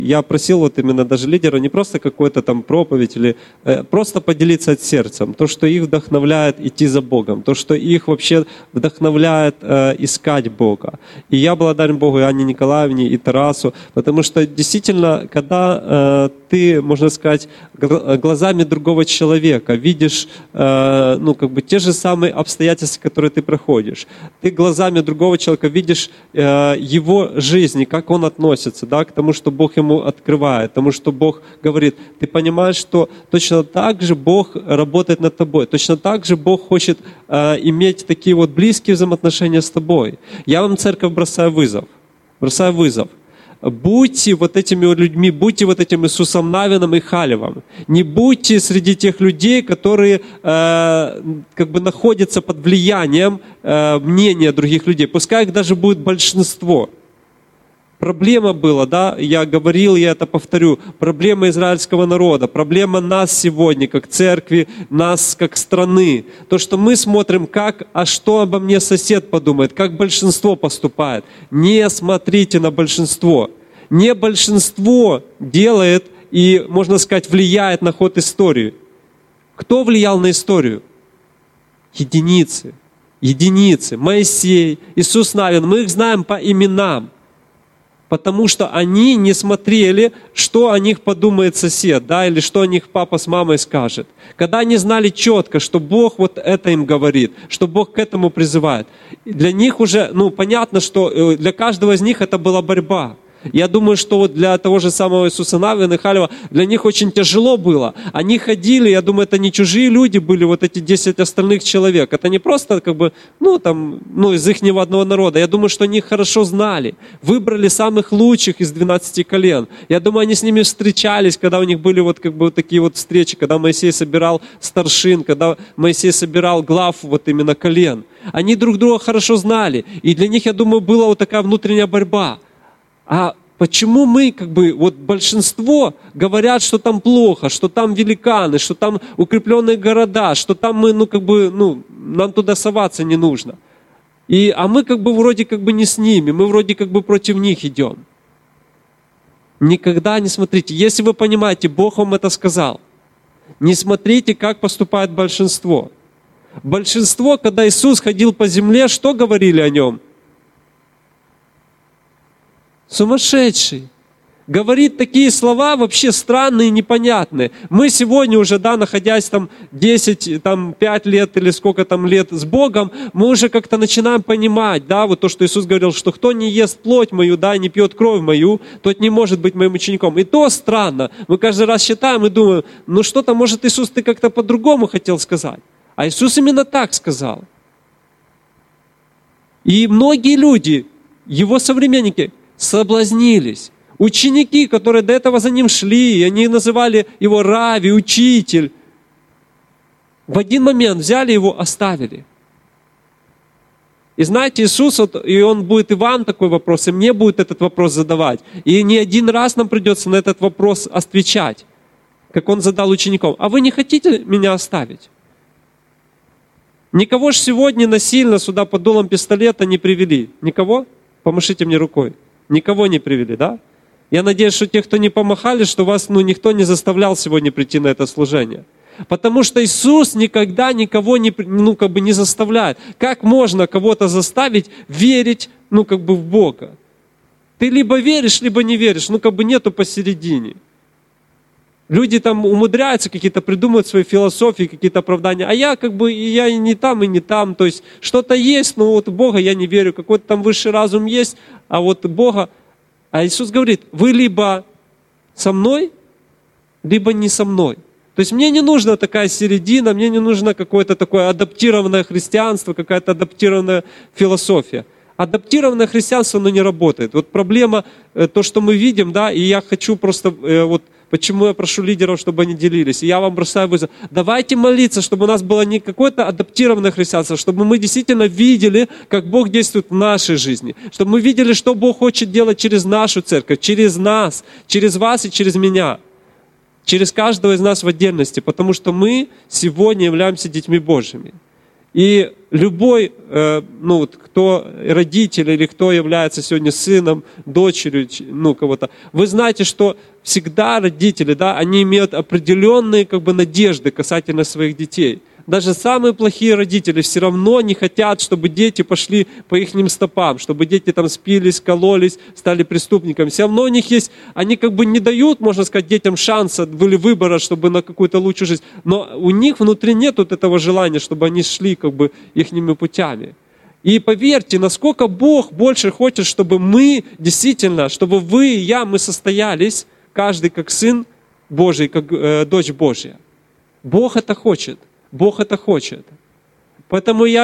Я просил вот именно даже лидера не просто какой-то там проповедь или просто поделиться от сердцем. То, что их вдохновляет идти за Богом. То, что их вообще вдохновляет искать Бога. И я благодарен Богу и Анне Николаевне, и Тарасу, потому что действительно, когда ты, можно сказать, глазами другого человека видишь те же самые обстоятельства, которые ты проходишь. Ты глазами другого человека видишь его жизнь, как он относится, да, к тому, что Бог ему открывает, тому, что Бог говорит. Ты понимаешь, что точно так же Бог работает над тобой, точно так же Бог хочет иметь такие вот близкие взаимоотношения с тобой. Я вам, церковь, бросаю вызов. Будьте вот этими вот людьми, будьте вот этим Иисусом Навином и Халевом. Не будьте среди тех людей, которые находятся под влиянием мнения других людей. Пускай их даже будет большинство. Проблема была, да, я говорил, я это повторю, проблема израильского народа, проблема нас сегодня, как церкви, нас как страны. То, что мы смотрим, что обо мне сосед подумает, как большинство поступает. Не смотрите на большинство. Не большинство делает и, можно сказать, влияет на ход истории. Кто влиял на историю? Единицы. Моисей, Иисус Навин, мы их знаем по именам. Потому что они не смотрели, что о них подумает сосед, да, или что о них папа с мамой скажет. Когда они знали четко, что Бог вот это им говорит, что Бог к этому призывает, для них уже, понятно, что для каждого из них это была борьба. Я думаю, что вот для того же самого Иисуса Навина и Халева, для них очень тяжело было. Они ходили, я думаю, это не чужие люди были, вот эти 10 остальных человек. Это не просто из ихнего одного народа. Я думаю, что они их хорошо знали. Выбрали самых лучших из 12 колен. Я думаю, они с ними встречались, когда у них были вот такие вот встречи, когда Моисей собирал старшин, когда Моисей собирал глав вот именно колен. Они друг друга хорошо знали. И для них, я думаю, была вот такая внутренняя борьба. А почему мы, большинство говорят, что там плохо, что там великаны, что там укрепленные города, что там нам туда соваться не нужно. А мы вроде не с ними, мы вроде против них идем. Никогда не смотрите. Если вы понимаете, Бог вам это сказал, не смотрите, как поступает большинство. Большинство, когда Иисус ходил по земле, что говорили о нем? Сумасшедший. Говорит такие слова вообще странные и непонятные. Мы сегодня уже, находясь 10, 5 лет или сколько лет с Богом, мы уже как-то начинаем понимать, вот то, что Иисус говорил, что кто не ест плоть мою, не пьет кровь мою, тот не может быть моим учеником. И то странно. Мы каждый раз считаем и думаем, что-то, может, Иисус, ты как-то по-другому хотел сказать. А Иисус именно так сказал. И многие люди, его современники, соблазнились. Ученики, которые до этого за ним шли, они называли его Рави, учитель, в один момент взяли его, оставили. И знаете, Иисус, и Он будет и вам такой вопрос, и мне будет этот вопрос задавать. И не один раз нам придется на этот вопрос отвечать, как Он задал ученикам. А вы не хотите меня оставить? Никого ж сегодня насильно сюда под дулом пистолета не привели. Никого? Помашите мне рукой. Никого не привели, да? Я надеюсь, что те, кто не помахали, что вас никто не заставлял сегодня прийти на это служение. Потому что Иисус никогда никого не заставляет. Как можно кого-то заставить верить в Бога? Ты либо веришь, либо не веришь. Нету посередине. Люди умудряются какие-то придумывать свои философии, какие-то оправдания. А я я и не там. То есть что-то есть, но в Бога я не верю. Какой-то высший разум есть, а Бога... А Иисус говорит, вы либо со мной, либо не со мной. То есть мне не нужна такая середина, мне не нужно какое-то такое адаптированное христианство, какая-то адаптированная философия. Адаптированное христианство, оно не работает. Проблема, то, что мы видим, и я хочу просто... Почему я прошу лидеров, чтобы они делились? И я вам бросаю вызов. Давайте молиться, чтобы у нас было не какое-то адаптированное христианство, чтобы мы действительно видели, как Бог действует в нашей жизни. Чтобы мы видели, что Бог хочет делать через нашу церковь, через нас, через вас и через меня. Через каждого из нас в отдельности. Потому что мы сегодня являемся детьми Божьими. И любой, кто родитель или кто является сегодня сыном, дочерью, кого-то, вы знаете, что всегда родители, да, они имеют определенные надежды касательно своих детей. Даже самые плохие родители все равно не хотят, чтобы дети пошли по их стопам, чтобы дети там спились, кололись, стали преступниками. Все равно у них есть, они не дают, можно сказать, детям шанса или выбора, чтобы на какую-то лучшую жизнь. Но у них внутри нет этого желания, чтобы они шли ихними путями. И поверьте, насколько Бог больше хочет, чтобы мы действительно, чтобы вы и я, мы состоялись, каждый как сын Божий, как дочь Божья. Бог это хочет. Бог это хочет. Поэтому я,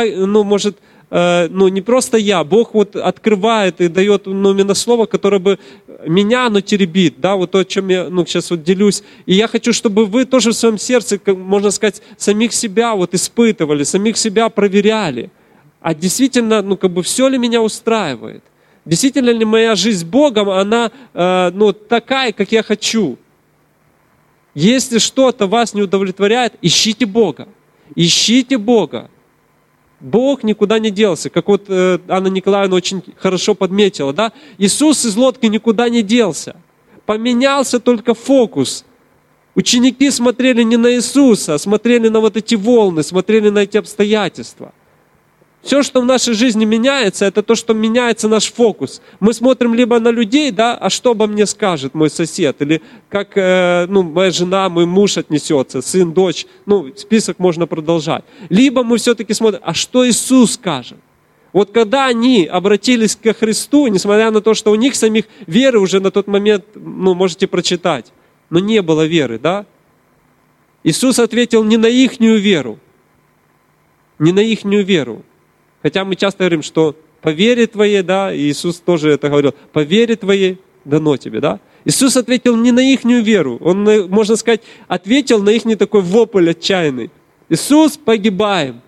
не просто я, Бог открывает и дает именно слово, которое бы меня, теребит, да, то, о чем я, сейчас делюсь. И я хочу, чтобы вы тоже в своем сердце, можно сказать, самих себя испытывали, самих себя проверяли. А действительно, все ли меня устраивает? Действительно ли моя жизнь с Богом, она, такая, как я хочу? Если что-то вас не удовлетворяет, ищите Бога. Ищите Бога. Бог никуда не делся. Как Анна Николаевна очень хорошо подметила, да? Иисус из лодки никуда не делся. Поменялся только фокус. Ученики смотрели не на Иисуса, а смотрели на эти волны, смотрели на эти обстоятельства. Все, что в нашей жизни меняется, это то, что меняется наш фокус. Мы смотрим либо на людей, да, а что обо мне скажет мой сосед, или как моя жена, мой муж отнесется, сын, дочь, список можно продолжать. Либо мы все-таки смотрим, а что Иисус скажет. Когда они обратились ко Христу, несмотря на то, что у них самих веры уже на тот момент, можете прочитать, но не было веры, да? Иисус ответил не на ихнюю веру, не на ихнюю веру. Хотя мы часто говорим, что по вере твоей, да, и Иисус тоже это говорил, по вере твоей дано тебе, да. Иисус ответил не на ихнюю веру, Он, можно сказать, ответил на ихний такой вопль отчаянный. Иисус, погибаем.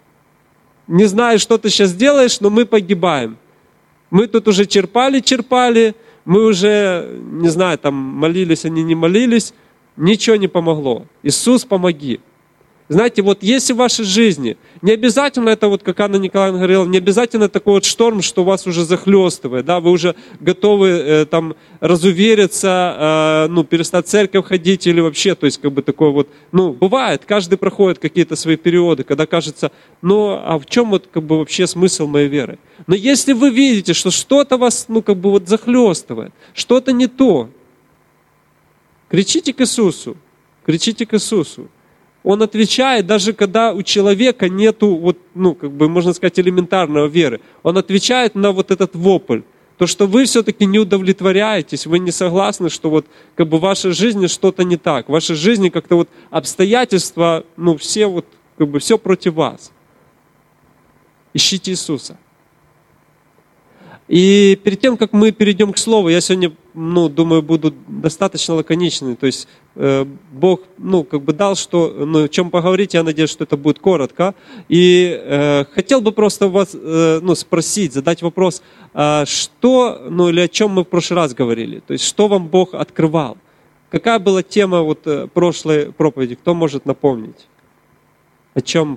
Не знаю, что ты сейчас делаешь, но мы погибаем. Мы тут уже черпали, мы уже, не знаю, там молились, они не молились, ничего не помогло. Иисус, помоги. Знаете, если в вашей жизни, не обязательно это, как Анна Николаевна говорила, не обязательно такой шторм, что вас уже захлестывает, да, вы уже готовы разувериться, перестать в церковь ходить или вообще, то есть такое бывает, каждый проходит какие-то свои периоды, когда кажется, а в чем вообще смысл моей веры? Но если вы видите, что что-то вас, захлестывает, что-то не то, кричите к Иисусу, кричите к Иисусу. Он отвечает, даже когда у человека нету, можно сказать, элементарной веры. Он отвечает на этот вопль. То, что вы все-таки не удовлетворяетесь, вы не согласны, что в вашей жизни что-то не так. В вашей жизни как-то обстоятельства, все все против вас. Ищите Иисуса. И перед тем, как мы перейдем к Слову, я сегодня, думаю, буду достаточно лаконичный. То есть Бог, дал, что, о чем поговорить, я надеюсь, что это будет коротко. И хотел бы просто вас спросить, задать вопрос, что, или о чем мы в прошлый раз говорили. То есть, что вам Бог открывал? Какая была тема прошлой проповеди? Кто может напомнить? О чем?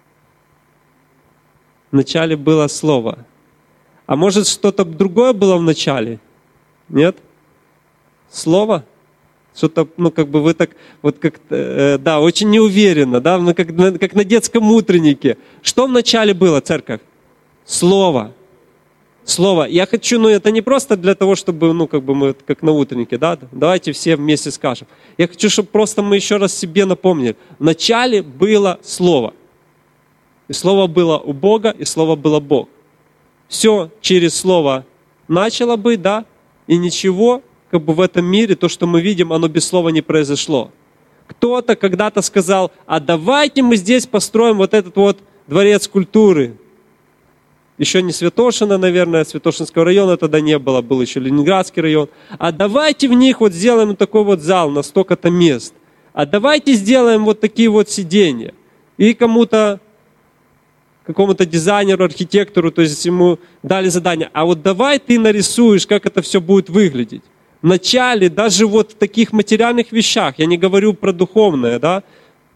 Вначале было Слово. А может, что-то другое было в начале? Нет? Слово? Что-то, вы так, да, очень неуверенно, да, как на детском утреннике. Что в начале было, церковь? Слово. Слово. Я хочу, это не просто для того, чтобы, мы как на утреннике, да, давайте все вместе скажем. Я хочу, чтобы просто мы еще раз себе напомнили. В начале было Слово. И Слово было у Бога, и Слово было Бог. Все через Слово начало быть, да, и ничего, в этом мире, то, что мы видим, оно без Слова не произошло. Кто-то когда-то сказал, а давайте мы здесь построим этот дворец культуры. Еще не Святошина, наверное, Святошинского района тогда не было, был еще Ленинградский район. А давайте в них сделаем такой зал на столько-то мест. А давайте сделаем такие сиденья. И какому-то дизайнеру, архитектору, то есть ему дали задание, а давай ты нарисуешь, как это все будет выглядеть. Вначале даже в таких материальных вещах, я не говорю про духовное, да,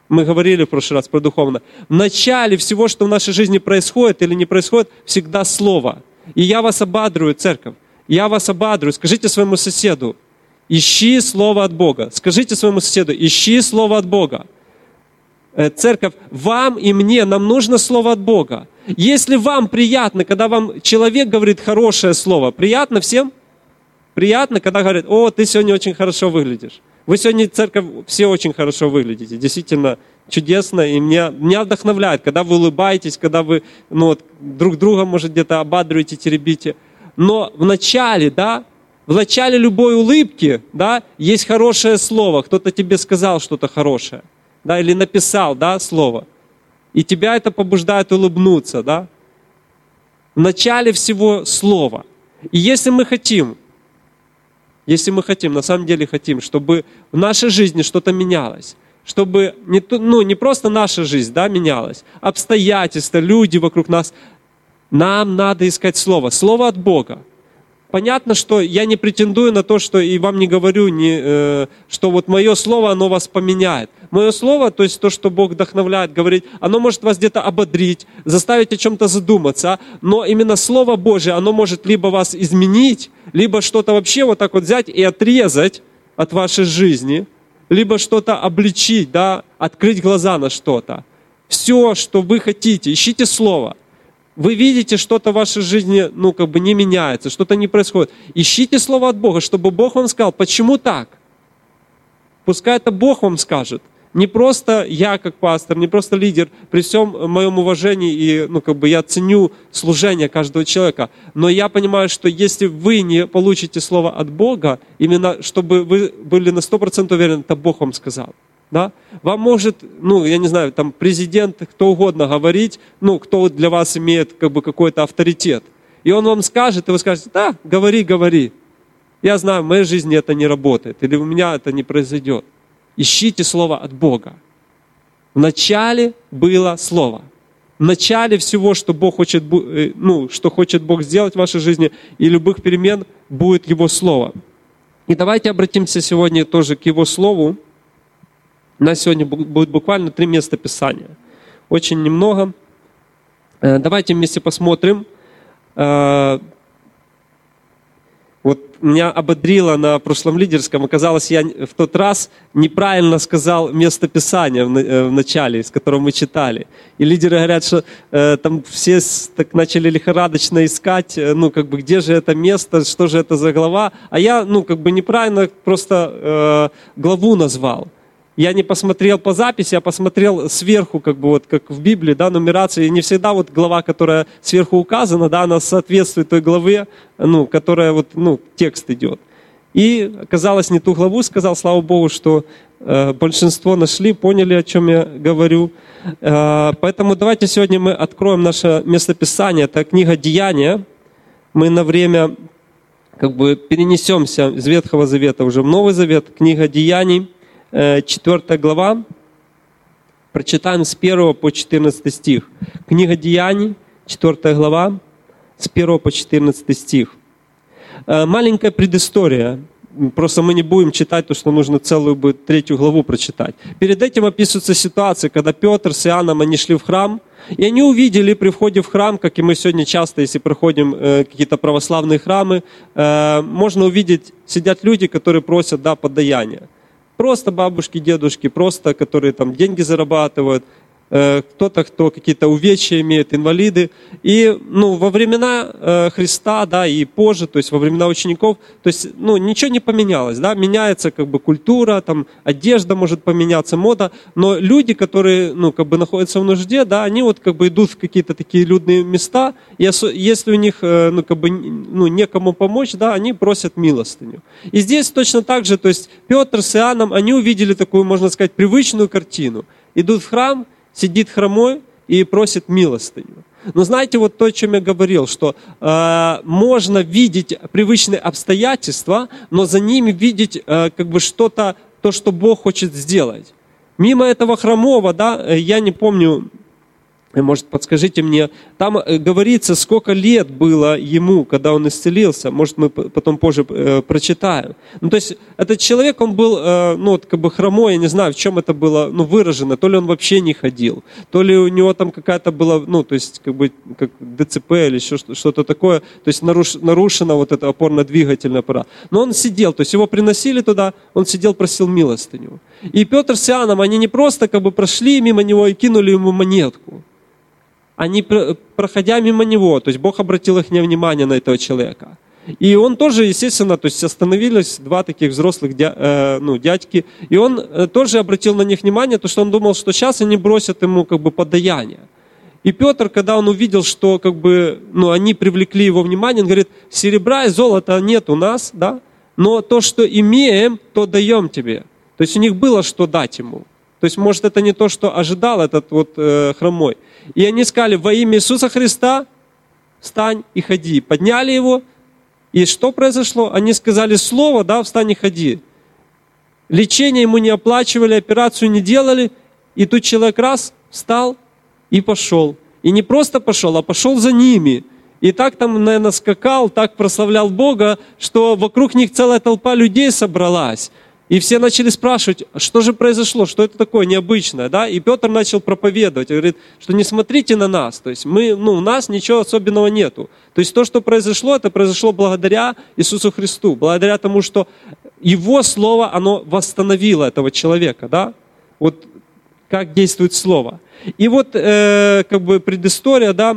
Мы говорили в прошлый раз про духовное. В начале всего, что в нашей жизни происходит или не происходит, всегда Слово. И я вас ободряю, церковь. Я вас ободряю. Скажите своему соседу: ищи Слово от Бога. Скажите своему соседу: ищи Слово от Бога. Церковь, вам и мне, нам нужно Слово от Бога. Если вам приятно, когда вам человек говорит хорошее слово, приятно всем? Приятно, когда говорят: о, ты сегодня очень хорошо выглядишь. Вы сегодня, церковь, все очень хорошо выглядите. Действительно чудесно. И меня вдохновляет, когда вы улыбаетесь, когда вы друг друга, может, где-то ободряете, теребите. Но в начале любой улыбки, есть хорошее слово. Кто-то тебе сказал что-то хорошее, или написал, слово. И тебя это побуждает улыбнуться, В начале всего слово. И если мы хотим, на самом деле хотим, чтобы в нашей жизни что-то менялось, чтобы не просто наша жизнь, менялась, обстоятельства, люди вокруг нас, нам надо искать Слово. Слово от Бога. Понятно, что я не претендую на то, что и вам не говорю, что вот мое слово, оно вас поменяет. Мое слово, то есть то, что Бог вдохновляет, говорит, оно может вас где-то ободрить, заставить о чем-то задуматься, но именно Слово Божие, оно может либо вас изменить, либо что-то вообще вот так вот взять и отрезать от вашей жизни, либо что-то обличить, открыть глаза на что-то. Все, что вы хотите, ищите Слово. Вы видите, что-то в вашей жизни, не меняется, что-то не происходит. Ищите Слово от Бога, чтобы Бог вам сказал, почему так? Пускай это Бог вам скажет. Не просто я, как пастор, не просто лидер, при всем моем уважении, и я ценю служение каждого человека, но я понимаю, что если вы не получите Слово от Бога, именно чтобы вы были на 100% уверены, это Бог вам сказал. Вам может, я не знаю, там президент, кто угодно говорить, кто для вас имеет какой-то авторитет. И он вам скажет, и вы скажете: да, говори. Я знаю, в моей жизни это не работает, или у меня это не произойдет. Ищите Слово от Бога. В начале было Слово. В начале всего, что Бог хочет, что хочет Бог сделать в вашей жизни, и любых перемен, будет Его Слово. И давайте обратимся сегодня тоже к Его Слову. У нас сегодня будет буквально 3 места Писания. Очень немного. Давайте вместе посмотрим. Вот меня ободрило на прошлом лидерском. Оказалось, я в тот раз неправильно сказал место Писания в начале, с которого мы читали. И лидеры говорят, что там все так начали лихорадочно искать, где же это место, что же это за глава. А я, неправильно просто главу назвал. Я не посмотрел по записи, а посмотрел сверху, как в Библии, нумерация. И не всегда глава, которая сверху указана, она соответствует той главе, которая текст идет. И оказалось, не ту главу сказал, слава Богу, что большинство нашли, поняли, о чем я говорю. Поэтому давайте сегодня мы откроем наше местописание. Это книга Деяния. Мы на время перенесемся из Ветхого Завета уже в Новый Завет. Книга Деяний. 4 глава, прочитаем с 1 по 14 стих. Книга Деяний, 4 глава, с 1 по 14 стих. Маленькая предыстория. Просто мы не будем читать то, что нужно целую 3 главу прочитать. Перед этим описывается ситуация, когда Петр с Иоанном, они шли в храм, и они увидели при входе в храм, как и мы сегодня часто, если проходим какие-то православные храмы, можно увидеть, сидят люди, которые просят подаяния. Просто бабушки, дедушки, просто, которые там деньги зарабатывают, кто-то, кто какие-то увечья имеет, инвалиды. И во времена Христа, и позже, то есть во времена учеников, то есть ничего не поменялось. Меняется культура, там, одежда может поменяться, мода. Но люди, которые находятся в нужде, они идут в какие-то такие людные места, и если у них некому помочь, они просят милостыню. И здесь точно так же, то есть Петр с Иоанном, они увидели такую, можно сказать, привычную картину. Идут в храм, сидит хромой и просит милостыню. Но знаете, то, о чем я говорил, что можно видеть привычные обстоятельства, но за ними видеть что-то, то, что Бог хочет сделать. Мимо этого хромого, я не помню, может, подскажите мне, там говорится, сколько лет было ему, когда он исцелился. Может, мы потом позже прочитаем. Ну, то есть этот человек, он был, ну, вот, как бы хромой, я не знаю, в чем это было, ну, выражено. То ли он вообще не ходил, то ли у него там какая-то была, ну, то есть как бы как ДЦП или еще что-то такое. То есть нарушена вот эта опорно-двигательный аппарат. Но он сидел, то есть его приносили туда, он сидел, просил милостыню. И Петр с Иоанном, они не просто как бы прошли мимо него и кинули ему монетку. Они, проходя мимо него, то есть Бог обратил их внимание на этого человека. И он тоже, естественно, то есть остановились два таких взрослых дядьки, и он тоже обратил на них внимание, то что он думал, что сейчас они бросят ему как бы подаяние. И Петр, когда он увидел, что как бы, ну, они привлекли его внимание, он говорит: серебра и золота нет у нас, да, но то, что имеем, то даем тебе. То есть у них было что дать ему. То есть, может, это не то, что ожидал этот вот хромой. И они сказали: во имя Иисуса Христа встань и ходи. Подняли его, и что произошло? Они сказали слово, да, встань и ходи. Лечение ему не оплачивали, операцию не делали, и тут человек раз встал и пошел. И не просто пошел, а пошел за ними. И так там, наверное, скакал, так прославлял Бога, что вокруг них целая толпа людей собралась. И все начали спрашивать, что же произошло, что это такое необычное, да? И Петр начал проповедовать, говорит, что не смотрите на нас, то есть у нас ничего особенного нету. То есть то, что произошло, это произошло благодаря Иисусу Христу, благодаря тому, что Его Слово, оно восстановило этого человека, да? Вот как действует Слово. И вот как бы предыстория, да,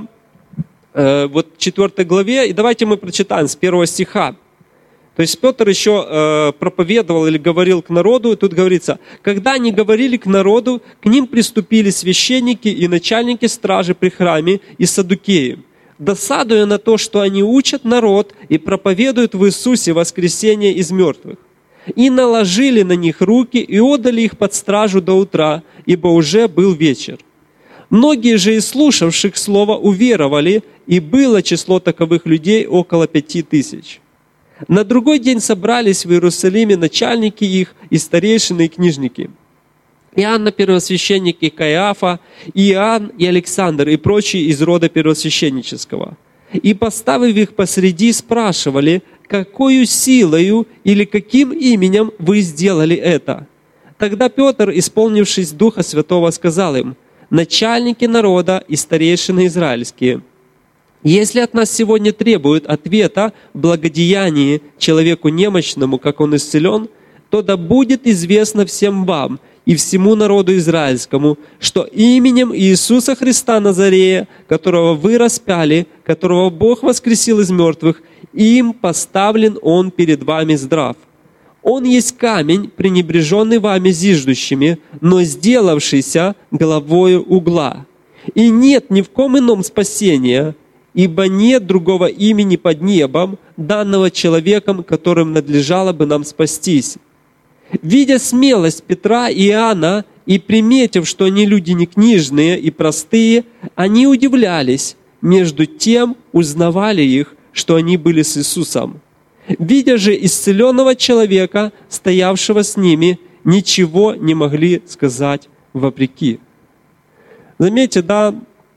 вот в 4 главе, и давайте мы прочитаем с 1 стиха. То есть Петр еще проповедовал или говорил к народу, и тут говорится: «Когда они говорили к народу, к ним приступили священники и начальники стражи при храме и саддукеи, досадуя на то, что они учат народ и проповедуют в Иисусе воскресение из мертвых. И наложили на них руки и отдали их под стражу до утра, ибо уже был вечер. Многие же из слушавших слово уверовали, и было число таковых людей около 5000. На другой день собрались в Иерусалиме начальники их, и старейшины, и книжники. Иоанна первосвященник, и Каиафа, и Иоанн, и Александр, и прочие из рода первосвященнического. И, поставив их посреди, спрашивали: какою силою или каким именем вы сделали это? Тогда Петр, исполнившись Духа Святого, сказал им: начальники народа и старейшины израильские, если от нас сегодня требуют ответа в благодеянии человеку немощному, как он исцелен, то да будет известно всем вам и всему народу израильскому, что именем Иисуса Христа Назарея, которого вы распяли, которого Бог воскресил из мертвых, им поставлен Он перед вами здрав. Он есть камень, пренебреженный вами зиждущими, но сделавшийся главою угла. И нет ни в ком ином спасения, ибо нет другого имени под небом, данного человеком, которым надлежало бы нам спастись. Видя смелость Петра и Иоанна, и приметив, что они люди не книжные и простые, они удивлялись, между тем узнавали их, что они были с Иисусом. Видя же исцеленного человека, стоявшего с ними, ничего не могли сказать вопреки». Заметьте, да,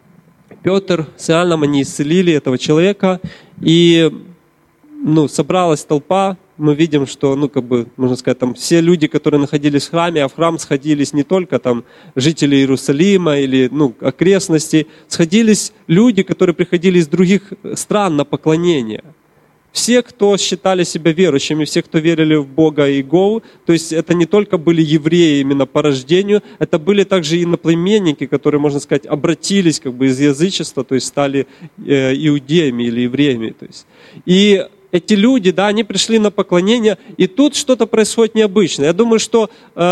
Петр с Иоанном, они исцелили этого человека, и собралась толпа. Мы видим, что, можно сказать, там все люди, которые находились в храме, а в храм сходились не только там жители Иерусалима или окрестностей, сходились люди, которые приходили из других стран на поклонение. Все, кто считали себя верующими, все, кто верили в Бога и Иегову, то есть это не только были евреи именно по рождению, это были также иноплеменники, которые, можно сказать, обратились из язычества, то есть стали иудеями или евреями. То есть. И эти люди, да, они пришли на поклонение, и тут что-то происходит необычное. Я думаю, что,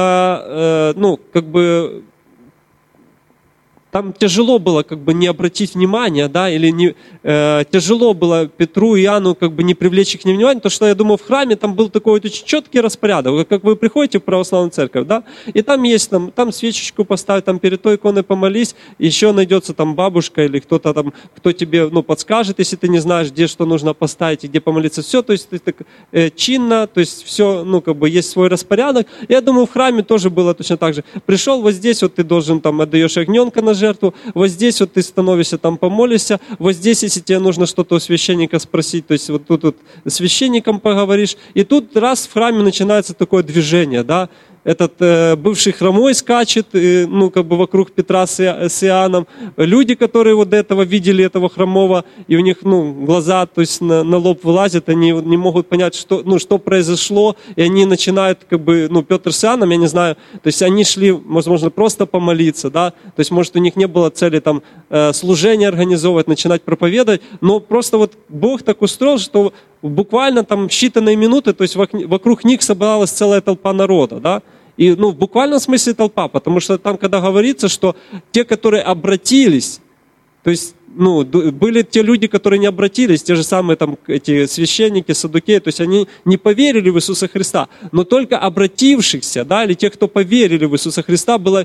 там тяжело было не обратить внимание, да, или тяжело было Петру и Иоанну не привлечь их внимание, потому что, я думаю, в храме там был такой очень четкий распорядок, как вы приходите в православную церковь, да, и там есть, там свечечку поставить, там перед той иконой помолись, еще найдется там бабушка или кто-то там, кто тебе, подскажет, если ты не знаешь, где что нужно поставить и где помолиться, все, то есть ты так чинно, то есть все, есть свой распорядок. Я думаю, в храме тоже было точно так же. Пришел вот здесь, вот ты должен там, отдаешь ягненка на жертву, вот здесь вот ты становишься, там помолишься, вот здесь, если тебе нужно что-то у священника спросить, то есть вот тут вот с священником поговоришь, и тут раз в храме начинается такое движение, да, этот бывший хромой скачет, ну, как бы вокруг Петра с Иоанном. Люди, которые вот до этого видели этого хромого, и у них, ну, глаза, то есть на лоб вылазят, они не могут понять, что, ну, что произошло, и они начинают, как бы, ну, Петр с Иоанном, я не знаю, то есть они шли, возможно, просто помолиться, да, то есть, может, у них не было цели там служение организовывать, начинать проповедовать, но просто вот Бог так устроил, что буквально там считанные минуты, то есть вокруг них собралась целая толпа народа, да, и, ну, в буквальном смысле толпа, потому что там, когда говорится, что те, которые обратились, то есть, ну, были те люди, которые не обратились, те же самые там эти священники, саддукеи, то есть они не поверили в Иисуса Христа, но только обратившихся, да, или тех, кто поверили в Иисуса Христа, было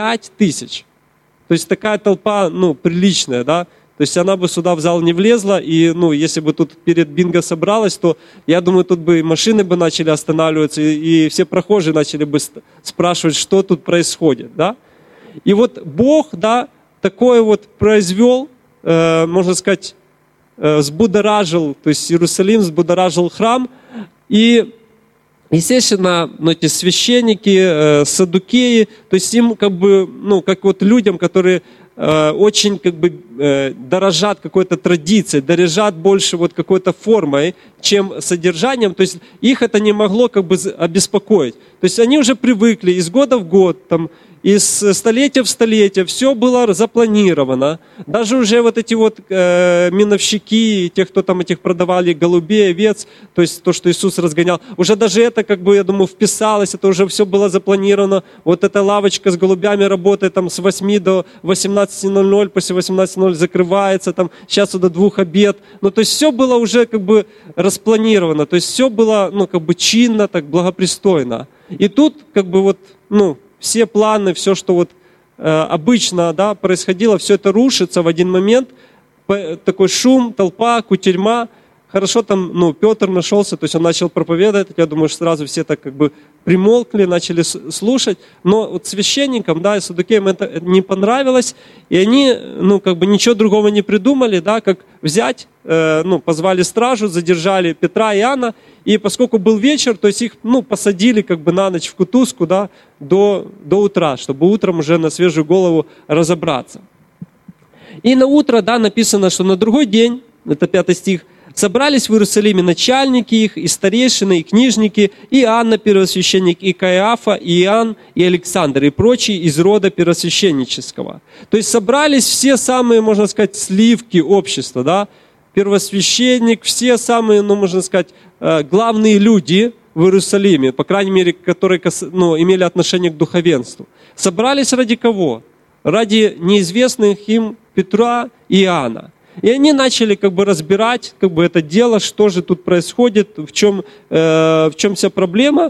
5000. То есть такая толпа, ну, приличная, да. То есть она бы сюда в зал не влезла, и, ну, если бы тут перед бинго собралась, то, я думаю, тут бы и машины бы начали останавливаться, и все прохожие начали бы спрашивать, что тут происходит, да. И вот Бог, да, такое вот произвел, можно сказать, взбудоражил, то есть Иерусалим взбудоражил храм, и, естественно, ну, эти священники, саддукеи, то есть им как бы, ну, как вот людям, которые очень как бы дорожат какой-то традицией, дорожат больше вот какой-то формой, чем содержанием, то есть их это не могло как бы обеспокоить. То есть они уже привыкли из года в год, там, из столетия в столетие, все было запланировано. Даже уже вот эти вот миновщики, те, кто там этих продавали голубей, овец, то есть то, что Иисус разгонял, уже даже это, как бы, я думаю, вписалось, это уже все было запланировано. Вот эта лавочка с голубями работает там с 8 до 18:00, после 18:00 закрывается, там сейчас до 2 обед. Ну, то есть все было уже как бы распланировано, то есть все было, ну, как бы чинно, так благопристойно. И тут, как бы вот, ну, все планы, все, что вот обычно, да, происходило, все это рушится в один момент. Такой шум, толпа, кутерьма. Хорошо там, ну, Петр нашелся, то есть он начал проповедовать. Я думаю, что сразу все так как бы примолкли, начали слушать. Но вот священникам, да, и саддукеям это не понравилось. И они, ну, как бы ничего другого не придумали, да, как взять, ну, позвали стражу, задержали Петра и Иоанна. И поскольку был вечер, то есть их, ну, посадили как бы на ночь в кутузку, да, до утра, чтобы утром уже на свежую голову разобраться. И на утро, да, написано, что на другой день, это 5 стих, собрались в Иерусалиме начальники их, и старейшины, и книжники, и Анна первосвященник, и Каиафа, и Иоанн, и Александр, и прочие из рода первосвященнического. То есть собрались все самые, можно сказать, сливки общества, да, первосвященник, все самые, ну, можно сказать, главные люди в Иерусалиме, по крайней мере, которые, ну, имели отношение к духовенству. Собрались ради кого? Ради неизвестных им Петра и Иоанна. И они начали как бы разбирать как бы это дело, что же тут происходит, в чем вся проблема.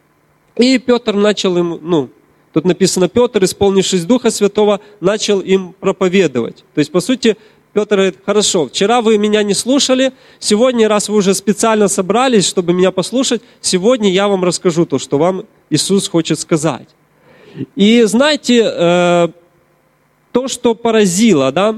И Петр начал им, ну, тут написано, Петр, исполнившись Духа Святого, начал им проповедовать. То есть, по сути, Петр говорит, хорошо, вчера вы меня не слушали, сегодня, раз вы уже специально собрались, чтобы меня послушать, сегодня я вам расскажу то, что вам Иисус хочет сказать. И знаете, то, что поразило, да,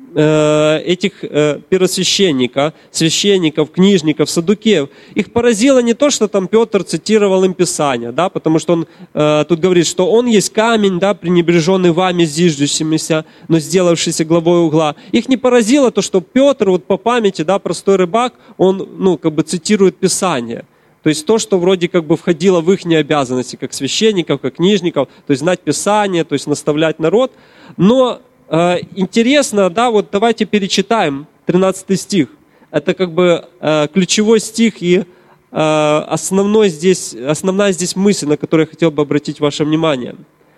этих первосвященников, священников, книжников, саддукеев, их поразило не то, что там Петр цитировал им Писание, да, потому что он тут говорит, что он есть камень, да, пренебреженный вами зиждущимися, но сделавшийся главой угла. Их не поразило то, что Петр, вот по памяти, да, простой рыбак, он, ну, как бы цитирует Писание. То есть то, что вроде как бы входило в их обязанности, как священников, как книжников, то есть знать Писание, то есть наставлять народ. Но интересно, да, вот давайте перечитаем 13 стих. Это как бы ключевой стих и основная здесь мысль, на которую я хотел бы обратить ваше внимание.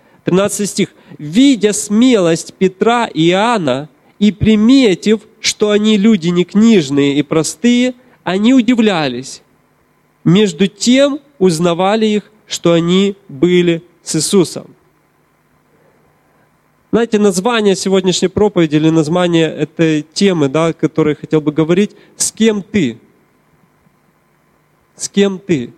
13 стих. «Видя смелость Петра и Иоанна и приметив, что они люди не книжные и простые, они удивлялись. Между тем узнавали их, что они были с Иисусом». Знаете, название сегодняшней проповеди или название этой темы, да, о которой я хотел бы говорить, «С кем ты?» С кем ты?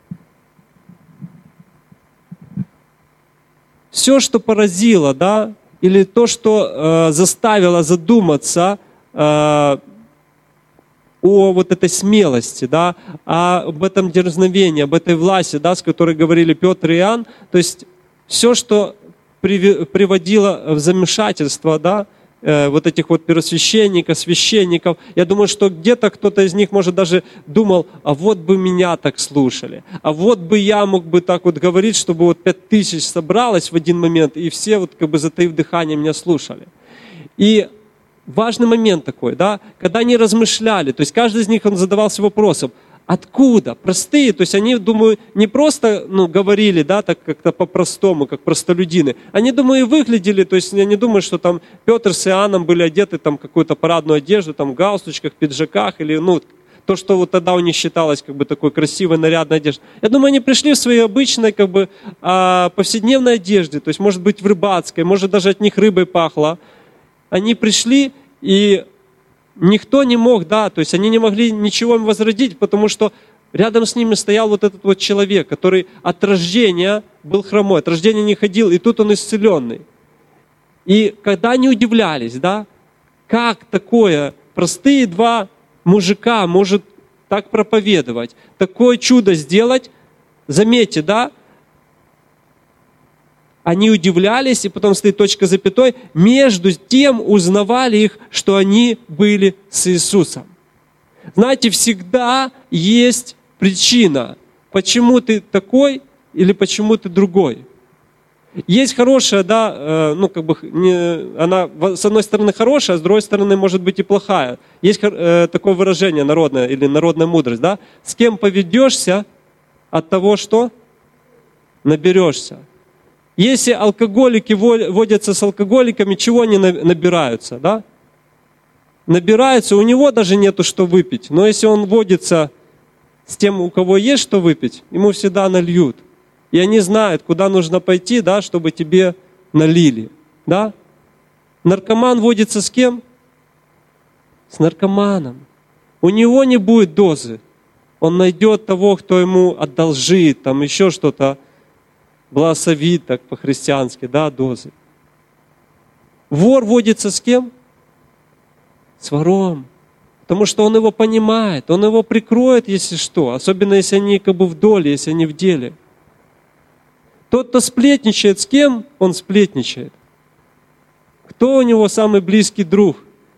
Все, что поразило, да, или то, что заставило задуматься о вот этой смелости, да, об этом дерзновении, об этой власти, да, с которой говорили Петр и Иоанн. То есть все, что приводило в замешательство, да, вот этих вот первосвященников, священников. Я думаю, что где-то кто-то из них, может, даже думал, а вот бы меня так слушали, а вот бы я мог бы так вот говорить, чтобы вот 5000 собралось в один момент, и все вот как бы затаив дыхание меня слушали. И важный момент такой, да, когда они размышляли, то есть каждый из них, он задавался вопросом, откуда? Простые, то есть они, думаю, не просто говорили, да, так как-то по-простому, как простолюдины. Они, думаю, и выглядели, то есть я не думаю, что там Петр с Иоанном были одеты там какую-то парадную одежду, там в галстучках, пиджаках, или то, что вот тогда у них считалось как бы такой красивой, нарядной одеждой. Я думаю, они пришли в своей обычной как бы повседневной одежде, то есть может быть в рыбацкой, может даже от них рыбой пахло. Они пришли, и никто не мог, да, то есть они не могли ничего им возродить, потому что рядом с ними стоял вот этот вот человек, который от рождения был хромой, от рождения не ходил, и тут он исцеленный. И когда они удивлялись, да, как такое простые два мужика может так проповедовать, такое чудо сделать, заметьте, да, они удивлялись, и потом стоит точка запятой, между тем узнавали их, что они были с Иисусом. Знаете, всегда есть причина, почему ты такой или почему ты другой. Есть хорошая, да, она с одной стороны хорошая, а с другой стороны может быть и плохая. Есть такое выражение народное или народная мудрость, да, с кем поведешься, от того, что наберешься. Если алкоголики водятся с алкоголиками, чего они набираются, да? Набираются, у него даже нету что выпить. Но если он водится с тем, у кого есть что выпить, ему всегда нальют. И они знают, куда нужно пойти, да, чтобы тебе налили. Да? Наркоман водится с кем? С наркоманом. У него не будет дозы. Он найдет того, кто ему одолжит, там еще что-то, благословит так по-христиански, да, дозы. Вор водится с кем? С вором. Потому что он его понимает, он его прикроет, если что. Особенно, если они как бы в доле, если они в деле. Тот, кто сплетничает, с кем он сплетничает? Кто у него самый близкий друг?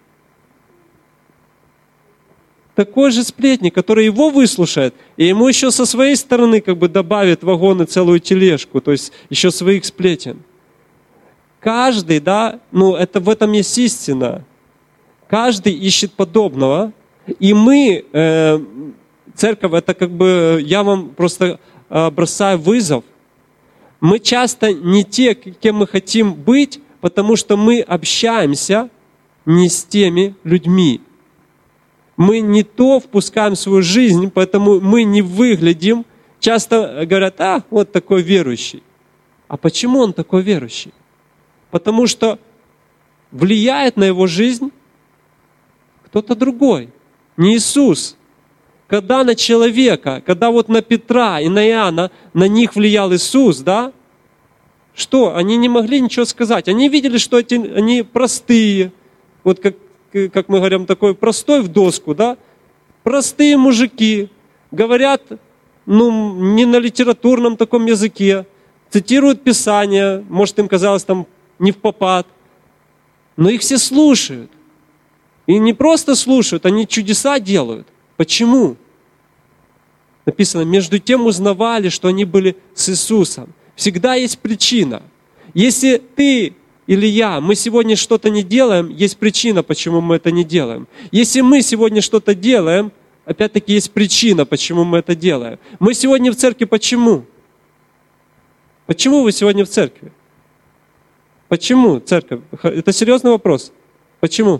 Такой же сплетник, который его выслушает, и ему еще со своей стороны как бы добавит в вагон и целую тележку, то есть еще своих сплетен. Каждый, да, это в этом есть истина. Каждый ищет подобного, и мы, церковь, это как бы, я вам просто бросаю вызов. Мы часто не те, кем мы хотим быть, потому что мы общаемся не с теми людьми. Мы не то впускаем в свою жизнь, поэтому мы не выглядим. Часто говорят, вот такой верующий. А почему он такой верующий? Потому что влияет на его жизнь кто-то другой, не Иисус. Когда на человека, когда вот на Петра и на Иоанна, на них влиял Иисус, да? Что? Они не могли ничего сказать. Они видели, что они простые. Вот как мы говорим, такой простой в доску, да? Простые мужики, говорят, не на литературном таком языке, цитируют Писание, может, им казалось там не впопад, но их все слушают. И не просто слушают, они чудеса делают. Почему? Написано, между тем узнавали, что они были с Иисусом. Всегда есть причина. Если ты или я, мы сегодня что-то не делаем, есть причина, почему мы это не делаем. Если мы сегодня что-то делаем, опять-таки есть причина, почему мы это делаем. Мы сегодня в церкви почему? Почему вы сегодня в церкви? Почему церковь? Это серьезный вопрос. Почему?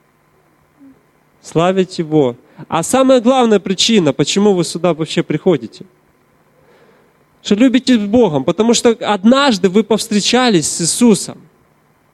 Славить Его. А самая главная причина, почему вы сюда вообще приходите? Что любите с Богом, потому что однажды вы повстречались с Иисусом.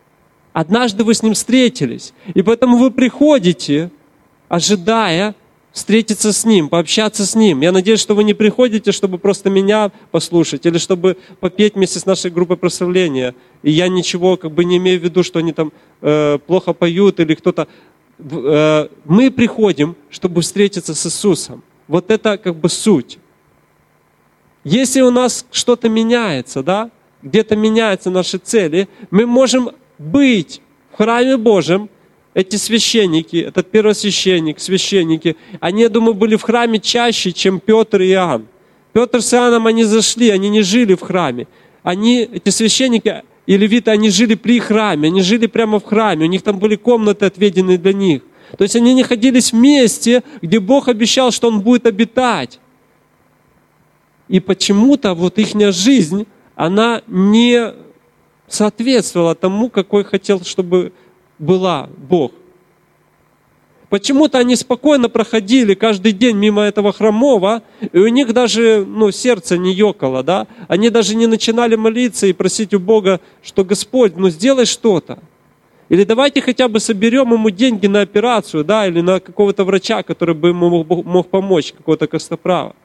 Однажды вы с Ним встретились. И поэтому вы приходите, ожидая встретиться с Ним, пообщаться с Ним. Я надеюсь, что вы не приходите, чтобы просто меня послушать или чтобы попеть вместе с нашей группой прославления. И я ничего как бы не имею в виду, что они там плохо поют или кто-то. Мы приходим, чтобы встретиться с Иисусом. Вот это как бы суть. Если у нас что-то меняется, да, где-то меняются наши цели, мы можем быть в храме Божьем. Эти священники, этот первосвященник, священники, они, я думаю, были в храме чаще, чем Петр и Иоанн. Петр с Иоанном, они зашли, они не жили в храме. Эти священники и левиты, они жили при храме, они жили прямо в храме, у них там были комнаты, отведенные для них. То есть они находились в месте, где Бог обещал, что Он будет обитать. И почему-то вот их жизнь, она не соответствовала тому, какой хотел, чтобы была Бог. Почему-то они спокойно проходили каждый день мимо этого храмового, и у них даже сердце не ёкало, да? Они даже не начинали молиться и просить у Бога, что Господь, сделай что-то. Или давайте хотя бы соберем ему деньги на операцию, да, или на какого-то врача, который бы ему мог помочь, какого-то костоправа.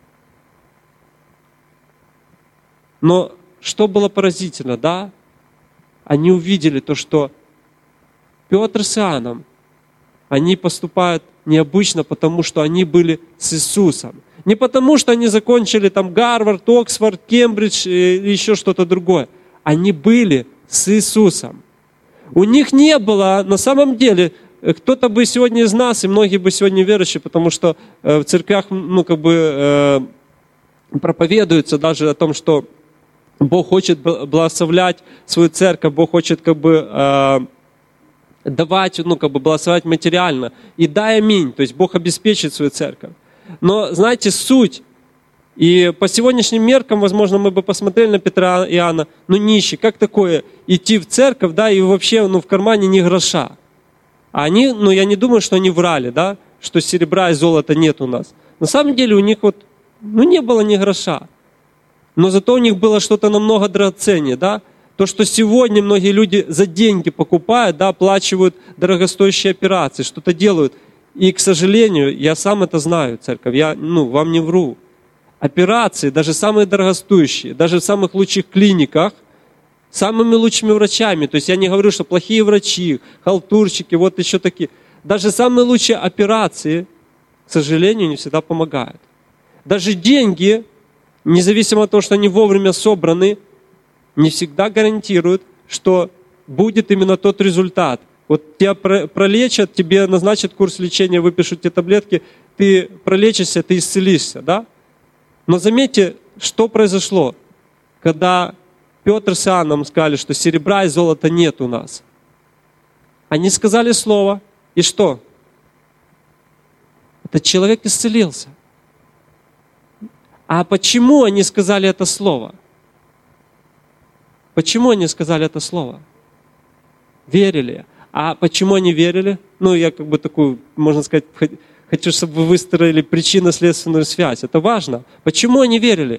Но что было поразительно, да? Они увидели то, что Петр с Иоанном, они поступают необычно, потому что они были с Иисусом. Не потому, что они закончили там Гарвард, Оксфорд, Кембридж или еще что-то другое. Они были с Иисусом. У них не было, на самом деле, кто-то бы сегодня из нас, и многие бы сегодня верующие, потому что в церквях, проповедуется даже о том, что Бог хочет благословлять свою церковь, Бог хочет давать, благословлять материально. И дай аминь, то есть Бог обеспечит свою церковь. Но, знаете, суть, и по сегодняшним меркам, возможно, мы бы посмотрели на Петра и Иоанна, нищий, как такое идти в церковь, да, и вообще, в кармане ни гроша. А они, я не думаю, что они врали, да, что серебра и золота нет у нас. На самом деле у них не было ни гроша. Но зато у них было что-то намного драгоценнее, да. То, что сегодня многие люди за деньги покупают, да, оплачивают дорогостоящие операции, что-то делают. И, к сожалению, я сам это знаю, церковь, я вам не вру. Операции, даже самые дорогостоящие, даже в самых лучших клиниках, самыми лучшими врачами, то есть я не говорю, что плохие врачи, халтурщики, вот еще такие. Даже самые лучшие операции, к сожалению, не всегда помогают. Даже деньги, независимо от того, что они вовремя собраны, не всегда гарантируют, что будет именно тот результат. Вот тебя пролечат, тебе назначат курс лечения, выпишут тебе таблетки, ты пролечишься, ты исцелишься, да? Но заметьте, что произошло, когда Петр с Иоанном сказали, что серебра и золота нет у нас. Они сказали слово, и что? Этот человек исцелился. А почему они сказали это слово? Почему они сказали это слово? Верили. А почему они верили? Я такую, можно сказать, хочу, чтобы вы выстроили причинно-следственную связь. Это важно. Почему они верили?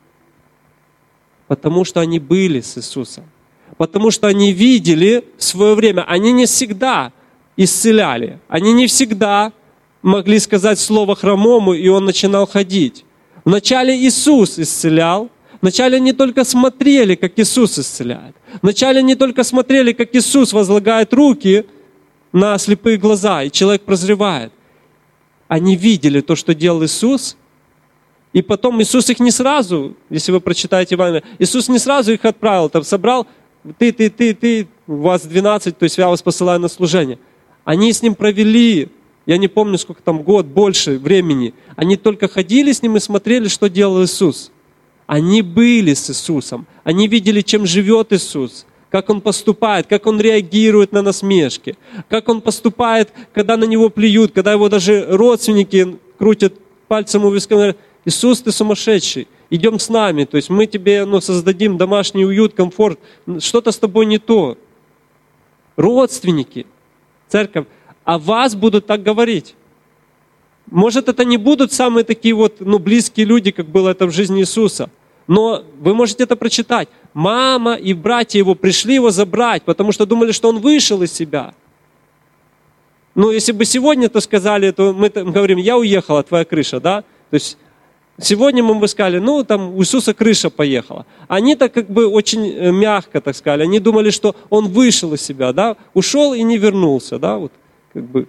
Потому что они были с Иисусом. Потому что они видели в свое время. Они не всегда исцеляли. Они не всегда могли сказать слово хромому, и он начинал ходить. Вначале Иисус исцелял. Вначале они только смотрели, как Иисус исцеляет. Вначале они только смотрели, как Иисус возлагает руки на слепые глаза, и человек прозревает. Они видели то, что делал Иисус, и потом Иисус их не сразу, если вы прочитаете Евангелие, Иисус не сразу их отправил, там собрал, ты, у вас 12, то есть я вас посылаю на служение. Они с ним провели, я не помню, сколько там, год, больше времени. Они только ходили с ним и смотрели, что делал Иисус. Они были с Иисусом. Они видели, чем живет Иисус, как Он поступает, как Он реагирует на насмешки, как Он поступает, когда на Него плюют, когда Его даже родственники крутят пальцем у виска, говорят: Иисус, ты сумасшедший, идем с нами, то есть мы тебе создадим домашний уют, комфорт, что-то с тобой не то. Родственники, церковь, о вас будут так говорить. Может, это не будут самые такие близкие люди, как было это в жизни Иисуса. Но вы можете это прочитать. Мама и братья его пришли его забрать, потому что думали, что он вышел из себя. Ну, если бы сегодня то сказали, то мы говорим, я уехала, твоя крыша, да? То есть сегодня мы бы сказали, ну, там у Иисуса крыша поехала. Они-то как бы очень мягко так сказали. Они думали, что он вышел из себя, да? Ушел и не вернулся, да? Вот как бы.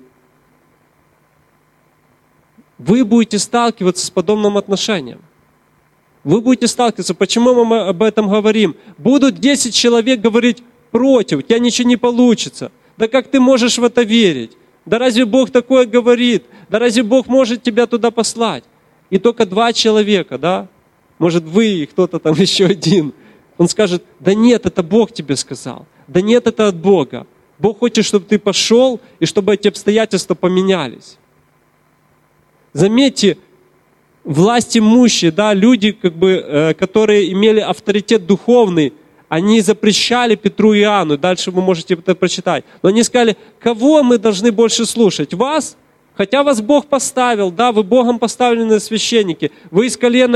Вы будете сталкиваться с подобным отношением. Вы будете сталкиваться. Почему мы об этом говорим? Будут 10 человек говорить против, у тебя ничего не получится. Да как ты можешь в это верить? Да разве Бог такое говорит? Да разве Бог может тебя туда послать? И только 2 человека, да? Может вы и кто-то там еще один. Он скажет, да нет, это Бог тебе сказал. Да нет, это от Бога. Бог хочет, чтобы ты пошел и чтобы эти обстоятельства поменялись. Заметьте, власть имущие, да, люди, как бы, которые имели авторитет духовный, они запрещали Петру и Иоанну, дальше вы можете это прочитать. Но они сказали, кого мы должны больше слушать? Вас? Хотя вас Бог поставил, да, вы Богом поставлены священники, вы из колена,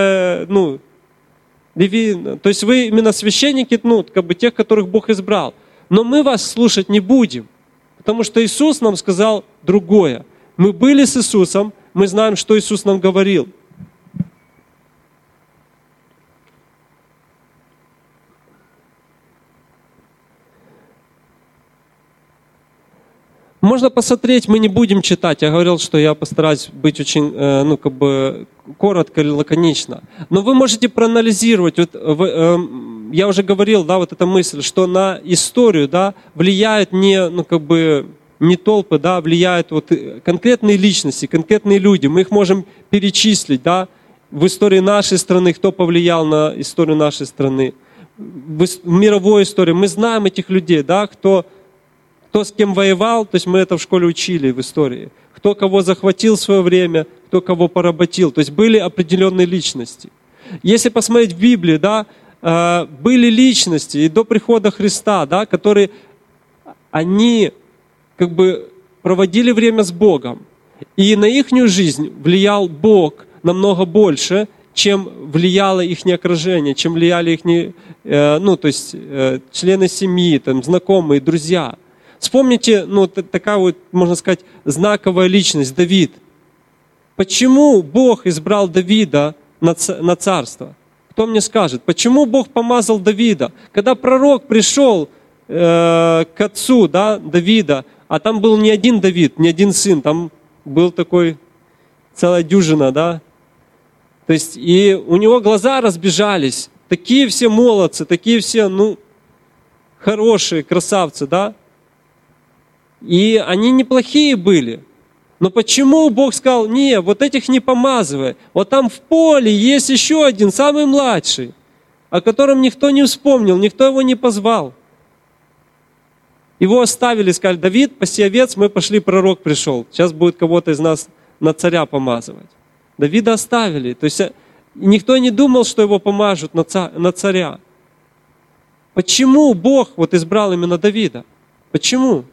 Леви, то есть вы именно священники, ну, как бы тех, которых Бог избрал. Но мы вас слушать не будем, потому что Иисус нам сказал другое. Мы были с Иисусом, мы знаем, что Иисус нам говорил. Можно посмотреть, мы не будем читать. Я говорил, что я постараюсь быть очень, коротко или лаконично. Но вы можете проанализировать. Вот, я уже говорил, да, вот эта мысль, что на историю, да, влияют не толпы, да, влияют вот конкретные личности, конкретные люди. Мы их можем перечислить, да, в истории нашей страны, кто повлиял на историю нашей страны, в мировой истории. Мы знаем этих людей, да, кто с кем воевал, то есть мы это в школе учили в истории. Кто кого захватил в свое время, кто кого поработил. То есть были определенные личности. Если посмотреть в Библии, да, были личности и до прихода Христа, да, которые, они как бы проводили время с Богом. И на их жизнь влиял Бог намного больше, чем влияло их окружение, чем влияли их члены семьи, там, знакомые, друзья. Вспомните, такая вот, можно сказать, знаковая личность, Давид. Почему Бог избрал Давида на царство? Кто мне скажет? Почему Бог помазал Давида? Когда пророк пришел к отцу, да, Давида, а там был не один Давид, не один сын, там был такой целая дюжина, да. То есть и у него глаза разбежались. Такие все молодцы, такие все, хорошие, красавцы, да. И они неплохие были. Но почему Бог сказал, не, вот этих не помазывай. Вот там в поле есть еще один, самый младший, о котором никто не вспомнил, никто его не позвал. Его оставили, сказали, Давид, паси овец, мы пошли, пророк пришел. Сейчас будет кого-то из нас на царя помазывать. Давида оставили. То есть никто не думал, что его помажут на царя. Почему Бог вот избрал именно Давида? Почему?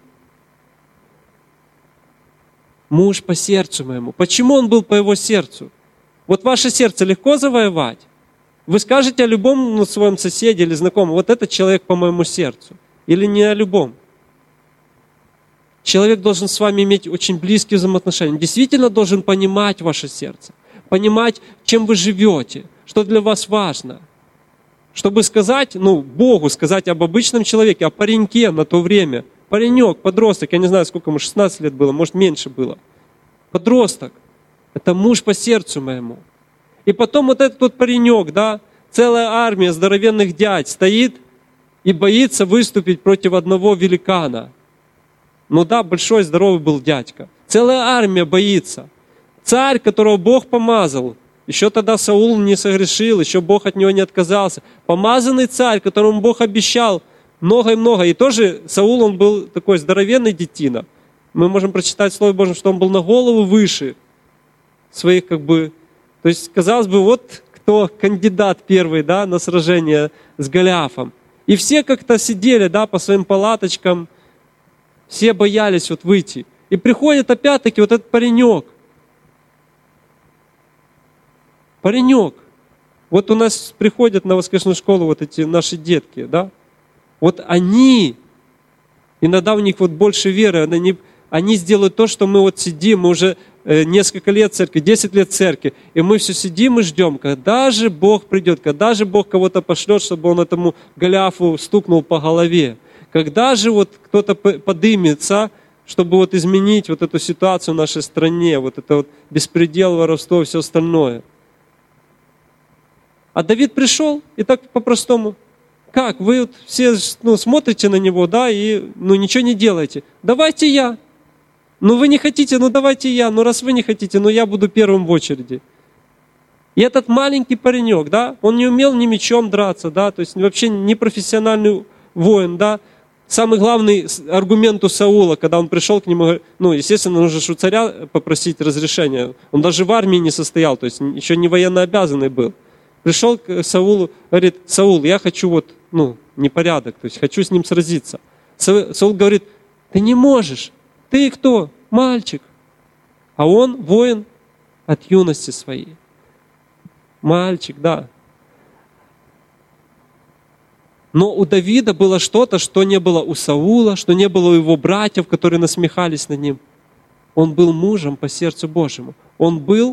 Муж по сердцу моему. Почему он был по его сердцу? Вот ваше сердце легко завоевать? Вы скажете о любом своем соседе или знакомом, вот этот человек по моему сердцу. Или не о любом? Человек должен с вами иметь очень близкие взаимоотношения. Он действительно должен понимать ваше сердце. Понимать, чем вы живете, что для вас важно. Чтобы сказать, Богу сказать об обычном человеке, о пареньке на то время. Паренек, подросток, я не знаю, сколько ему, 16 лет было, может, меньше было. Подросток. Это муж по сердцу моему. И потом вот этот вот паренек, да, целая армия здоровенных дядь стоит и боится выступить против одного великана. Большой, здоровый был дядька. Целая армия боится. Царь, которого Бог помазал, еще тогда Саул не согрешил, еще Бог от него не отказался. Помазанный царь, которому Бог обещал много и много. И тоже Саул, он был такой здоровенный детина. Мы можем прочитать в Слове Божьем, что он был на голову выше своих То есть, казалось бы, вот кто кандидат первый, да, на сражение с Голиафом. И все как-то сидели, да, по своим палаточкам, все боялись вот выйти. И приходит опять-таки вот этот паренек. Паренек. Вот у нас приходят на воскресную школу вот эти наши детки, да. Вот они, иногда у них вот больше веры, они они сделают то, что мы вот сидим, мы уже несколько лет в церкви, 10 лет в церкви, и мы все сидим и ждем, когда же Бог придет, когда же Бог кого-то пошлет, чтобы он этому Голиафу стукнул по голове, когда же вот кто-то подымется, чтобы вот изменить вот эту ситуацию в нашей стране, вот это вот беспредел, воровство и все остальное. А Давид пришел, и так по-простому. Как? Вы вот все смотрите на него, да, и ничего не делаете. Давайте я. Вы не хотите, давайте я. Раз вы не хотите, я буду первым в очереди. И этот маленький паренек, да, он не умел ни мечом драться, да, то есть вообще не профессиональный воин, да. Самый главный аргумент у Саула, когда он пришел к нему, естественно, нужно же у царя попросить разрешения. Он даже в армии не состоял, то есть еще не военнообязанный был. Пришел к Саулу, говорит: Саул, я хочу непорядок, то есть хочу с ним сразиться. Саул говорит: ты не можешь, ты кто? Мальчик. А он воин от юности своей. Мальчик, да. Но у Давида было что-то, что не было у Саула, что не было у его братьев, которые насмехались над ним. Он был мужем по сердцу Божьему. Он был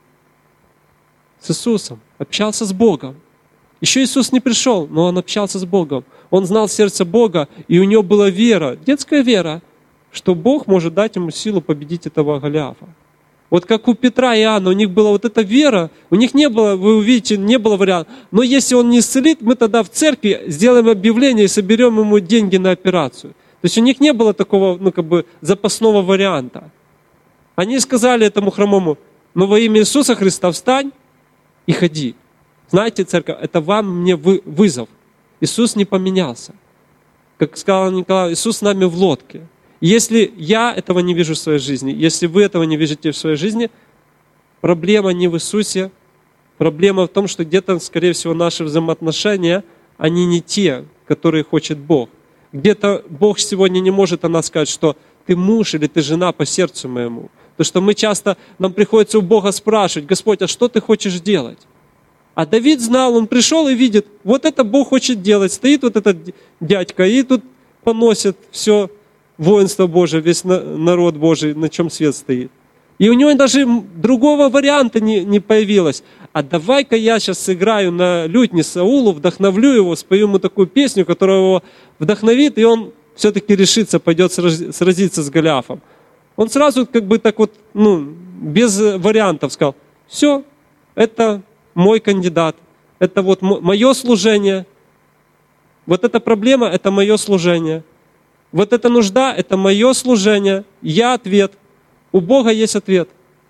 с Иисусом, общался с Богом. Еще Иисус не пришел, но он общался с Богом. Он знал сердце Бога, и у него была вера, детская вера, что Бог может дать ему силу победить этого Голиафа. Вот как у Петра и Иоанна, у них была вот эта вера, у них не было, вы увидите, не было варианта. Но если он не исцелит, мы тогда в церкви сделаем объявление и соберем ему деньги на операцию. То есть у них не было такого, запасного варианта. Они сказали этому хромому: во имя Иисуса Христа встань и ходи. Знаете, церковь, это вам, мне вызов. Иисус не поменялся. Как сказал Николай, Иисус с нами в лодке. Если я этого не вижу в своей жизни, если вы этого не видите в своей жизни, проблема не в Иисусе, проблема в том, что где-то, скорее всего, наши взаимоотношения, они не те, которые хочет Бог. Где-то Бог сегодня не может о нас сказать, что ты муж или ты жена по сердцу моему. Потому что мы часто, нам приходится у Бога спрашивать: Господь, а что ты хочешь делать? А Давид знал, он пришел и видит, вот это Бог хочет делать. Стоит вот этот дядька и тут поносит все воинство Божие, весь народ Божий, на чем свет стоит. И у него даже другого варианта не появилось. А давай-ка я сейчас сыграю на лютне Саулу, вдохновлю его, спою ему такую песню, которая его вдохновит, и он все-таки решится, пойдет сразиться с Голиафом. Он сразу без вариантов сказал: все, это мой кандидат, это вот мое служение. Вот эта проблема, это мое служение. Вот эта нужда, это мое служение. Я ответ. У Бога есть ответ.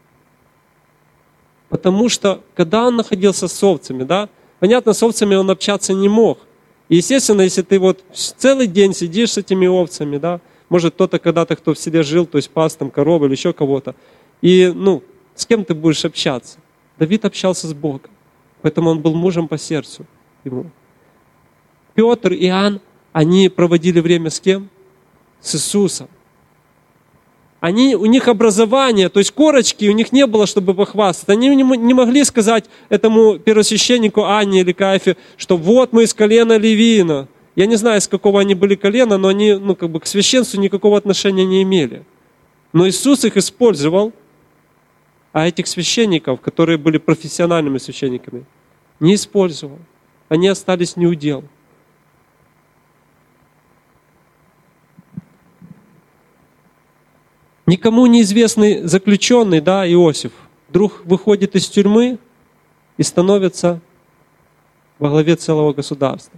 Потому что, когда он находился с овцами, да, понятно, с овцами он общаться не мог. И, естественно, если ты вот целый день сидишь с этими овцами, да, может, кто-то когда-то, кто в селе жил, то есть пас там корову или еще кого-то, и, с кем ты будешь общаться? Давид общался с Богом, поэтому он был мужем по сердцу ему. Петр и Иоанн, они проводили время с кем? С Иисусом. У них образование, то есть корочки у них не было, чтобы похвастаться. Они не могли сказать этому первосвященнику Анне или Каифе, что вот мы из колена Левиина. Я не знаю, из какого они были колена, но они к священству никакого отношения не имели. Но Иисус их использовал, а этих священников, которые были профессиональными священниками, не использовал. Они остались неудел. Никому неизвестный заключенный, да, Иосиф, вдруг выходит из тюрьмы и становится во главе целого государства.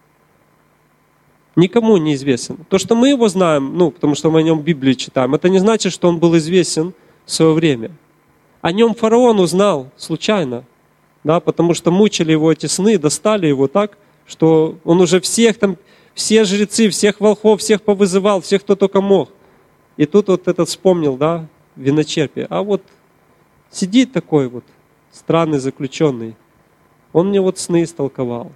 Никому неизвестен. То, что мы его знаем, потому что мы о нем в Библии читаем, это не значит, что он был известен в свое время. О нем фараон узнал случайно, да, потому что мучили его эти сны, достали его так, что он уже все жрецы, всех волхвов, всех повызывал, всех, кто только мог. И тут вот этот вспомнил, да, виночерпие. А вот сидит такой вот странный заключенный, он мне вот сны истолковал.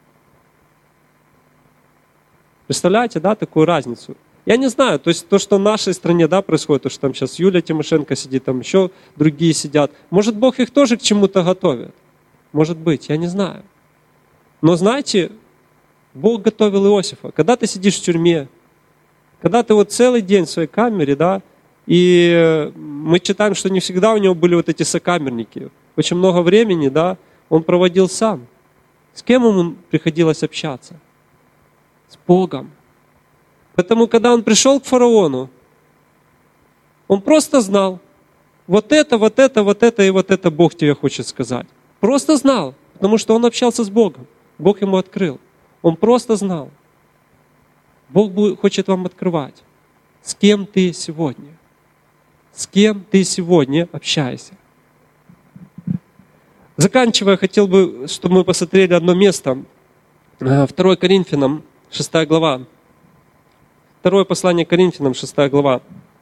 Представляете, да, такую разницу? Я не знаю, то есть то, что в нашей стране, да, происходит, то, что там сейчас Юлия Тимошенко сидит, там еще другие сидят. Может, Бог их тоже к чему-то готовит? Может быть, я не знаю. Но знаете, Бог готовил Иосифа. Когда ты сидишь в тюрьме, когда ты вот целый день в своей камере, да, И мы читаем, что не всегда у него были вот эти сокамерники. Очень много времени, да, он проводил сам. С кем ему приходилось общаться? С Богом. Поэтому, когда он пришел к фараону, он просто знал, вот это и вот это Бог тебе хочет сказать. Просто знал, потому что он общался с Богом. Бог ему открыл. Он просто знал. Бог хочет вам открывать. С кем ты сегодня? С кем ты сегодня общаешься? Заканчивая, хотел бы, чтобы мы посмотрели одно место. 2 Коринфянам, 6 глава. Второе послание Коринфянам, 6 глава.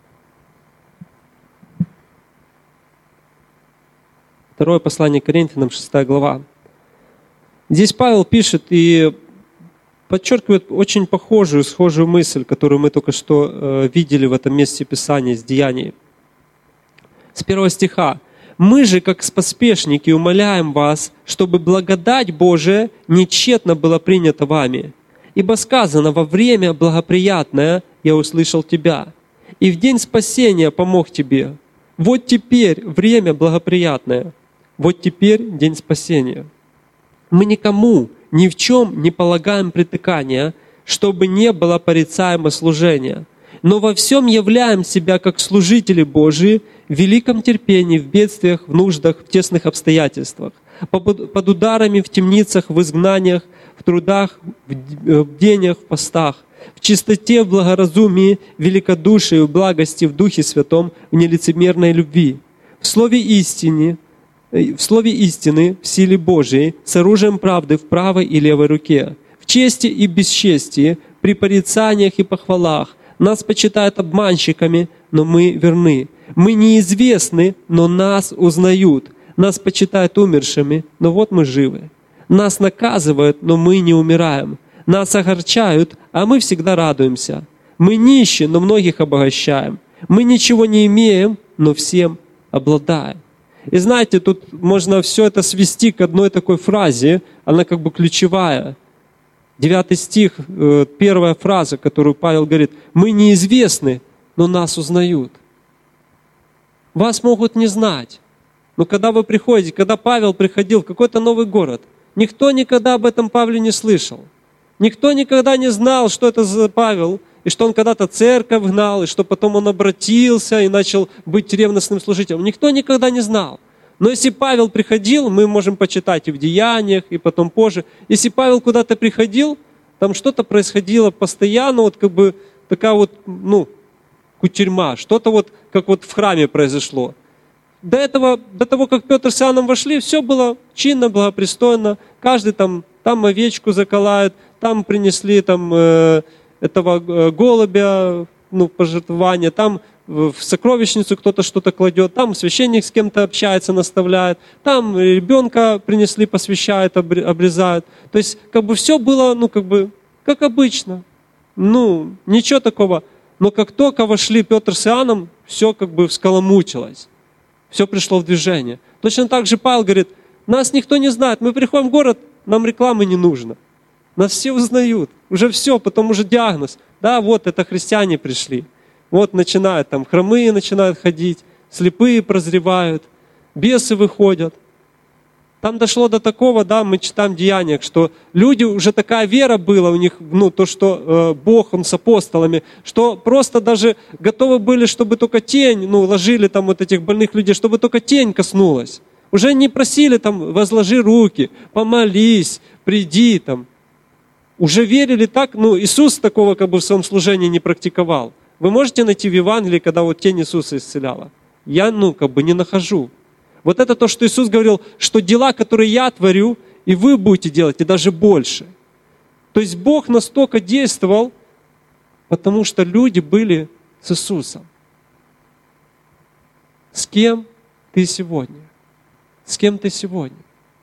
Второе послание Коринфянам, 6 глава. Здесь Павел пишет и подчеркивает очень схожую мысль, которую мы только что видели в этом месте Писания из Деяний. С 1 стиха. «Мы же, как поспешники, умоляем вас, чтобы благодать Божия нечетно была принята вами. Ибо сказано, во время благоприятное я услышал тебя, и в день спасения помог тебе. Вот теперь время благоприятное, вот теперь день спасения. Мы никому ни в чем не полагаем притыкания, чтобы не было порицаемо служения, но во всем являем себя как служители Божии в великом терпении, в бедствиях, в нуждах, в тесных обстоятельствах, под ударами, в темницах, в изгнаниях, в трудах, в бдениях, в постах, в чистоте, в благоразумии, в великодушии, в благости, в Духе Святом, в нелицемерной любви, в слове истины, в силе Божией, с оружием правды в правой и левой руке, в чести и бесчестии, при порицаниях и похвалах. Нас почитают обманщиками, но мы верны. Мы неизвестны, но нас узнают. Нас почитают умершими, но вот мы живы. Нас наказывают, но мы не умираем. Нас огорчают, а мы всегда радуемся. Мы нищи, но многих обогащаем. Мы ничего не имеем, но всем обладаем». И знаете, тут можно все это свести к одной такой фразе, она как бы ключевая. 9 стих, первая фраза, которую Павел говорит: «Мы неизвестны, но нас узнают». Вас могут не знать, но когда вы приходите, когда Павел приходил в какой-то новый город, никто никогда об этом Павле не слышал. Никто никогда не знал, что это за Павел, и что он когда-то церковь гнал, и что потом он обратился и начал быть ревностным служителем. Никто никогда не знал. Но если Павел приходил, мы можем почитать и в Деяниях, и потом позже. Если Павел куда-то приходил, там что-то происходило постоянно, вот как бы такая вот, кутерьма, что-то вот, как вот в храме произошло. До того, как Петр с Иоанном вошли, все было чинно, благопристойно. Каждый там овечку заколает, там принесли этого голубя, пожертвование, там в сокровищницу кто-то что-то кладет, там священник с кем-то общается, наставляет, там ребенка принесли, посвящают, обрезают. То есть, как бы все было, как обычно. Ничего такого. Но как только вошли Петр с Иоанном, все как бы вскаламутилось. Все пришло в движение. Точно так же Павел говорит: нас никто не знает, мы приходим в город, нам рекламы не нужно. Нас все узнают. Уже все, потом уже диагноз. Да, вот это христиане пришли. Вот начинают хромые начинают ходить, слепые прозревают, бесы выходят. Там дошло до такого, мы читаем в Деяниях, что люди, уже такая вера была у них, то, что Бог, Он с апостолами, что просто даже готовы были, чтобы только тень, ложили вот этих больных людей, чтобы только тень коснулась. Уже не просили возложи руки, помолись, приди Уже верили так, Иисус такого в своем служении не практиковал. Вы можете найти в Евангелии, когда тень Иисуса исцеляла? Я, не нахожу. Вот это то, что Иисус говорил, что дела, которые я творю, и вы будете делать, и даже больше. То есть Бог настолько действовал, потому что люди были с Иисусом. С кем ты сегодня? С кем ты сегодня?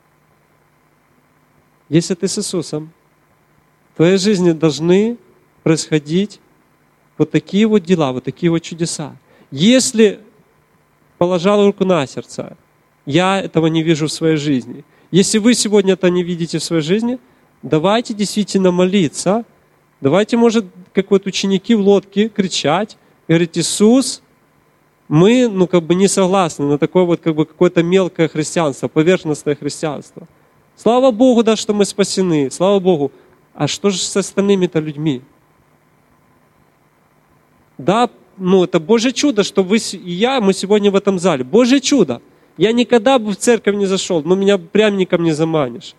Если ты с Иисусом, в твоей жизни должны происходить вот такие вот дела, вот такие вот чудеса. Если положил руку на сердце, я этого не вижу в своей жизни. Если вы сегодня это не видите в своей жизни, давайте действительно молиться. Давайте, может, как ученики в лодке кричать, говорить: Иисус, Мы, не согласны на такое вот какое-то мелкое христианство, поверхностное христианство. Слава Богу, да, что мы спасены, слава Богу. А что же с остальными-то людьми? Да, это Божье чудо, что вы и я, мы сегодня в этом зале. Божье чудо. Я никогда бы в церковь не зашел, но меня прямником не заманишь.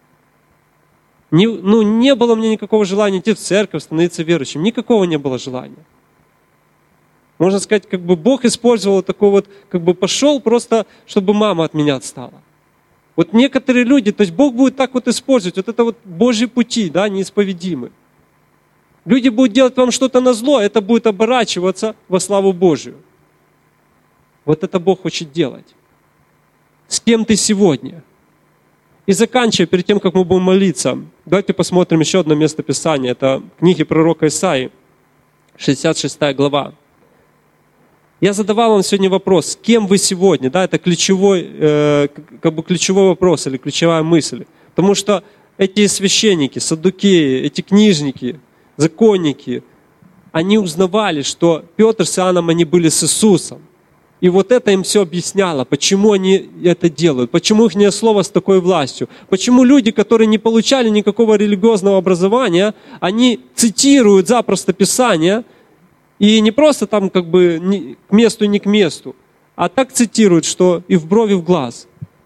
Не было у меня никакого желания идти в церковь, становиться верующим. Никакого не было желания. Можно сказать, Бог использовал такой вот, пошел просто, чтобы мама от меня отстала. Вот некоторые люди, то есть Бог будет так вот использовать, вот это вот Божьи пути, да, неисповедимы. Люди будут делать вам что-то назло, это будет оборачиваться во славу Божию. Вот это Бог хочет делать. С кем ты сегодня? И заканчивая, перед тем, как мы будем молиться, давайте посмотрим еще одно место Писания. Это книги пророка Исаии, 66 глава. Я задавал вам сегодня вопрос, с кем вы сегодня? Да, это ключевой вопрос или ключевая мысль. Потому что эти священники, саддукеи, эти книжники, законники, они узнавали, что Петр с Иоанном, они были с Иисусом. И вот это им все объясняло, почему они это делают, почему их слово с такой властью, почему люди, которые не получали никакого религиозного образования, они цитируют запросто Писание, и не просто там к месту и не к месту, а так цитируют, что и в брови, и в глаз.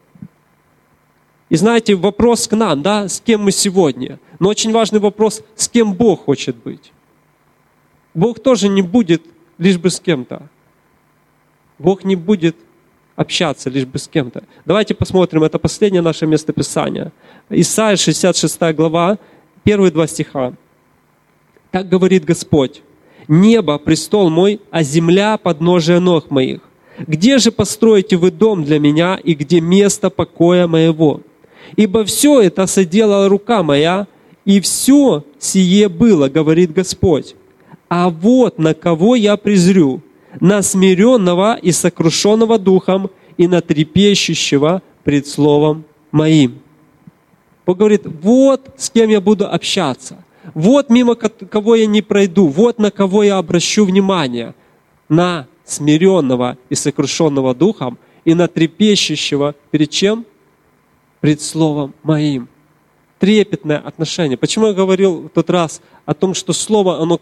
И знаете, вопрос к нам, да, с кем мы сегодня? Но очень важный вопрос, с кем Бог хочет быть. Бог тоже не будет лишь бы с кем-то. Бог не будет общаться лишь бы с кем-то. Давайте посмотрим, это последнее наше местописание. Исайя 66 глава, первые 2 стиха. Так говорит Господь: «Небо – престол мой, а земля – подножие ног моих. Где же построите вы дом для меня, и где место покоя моего? Ибо все это соделала рука моя, и все сие было, говорит Господь. А вот на кого я презрю, на смиренного и сокрушенного духом, и на трепещущего пред словом моим». Бог говорит, вот с кем я буду общаться. Вот мимо кого я не пройду, вот на кого я обращу внимание. На смиренного и сокрушенного духом и на трепещущего перед чем? Пред словом моим. Трепетное отношение. Почему я говорил в тот раз о том, что слово, оно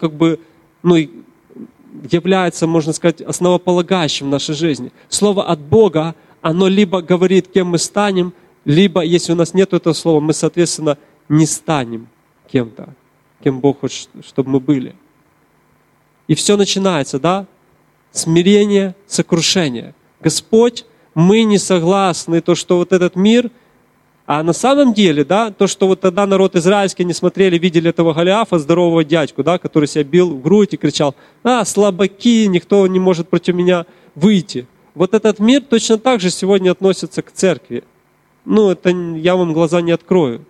является, можно сказать, основополагающим в нашей жизни. Слово от Бога, оно либо говорит, кем мы станем, либо, если у нас нет этого слова, мы, соответственно, не станем кем-то, кем Бог хочет, чтобы мы были. И все начинается, да? Смирение, сокрушение. Господь, мы не согласны, то, что вот этот мир, а на самом деле, да, то, что вот тогда народ израильский не смотрели, видели этого Голиафа, здорового дядьку, да, который себя бил в грудь и кричал, слабаки, никто не может против меня выйти. Вот этот мир точно так же сегодня относится к церкви. Это я вам глаза не открою.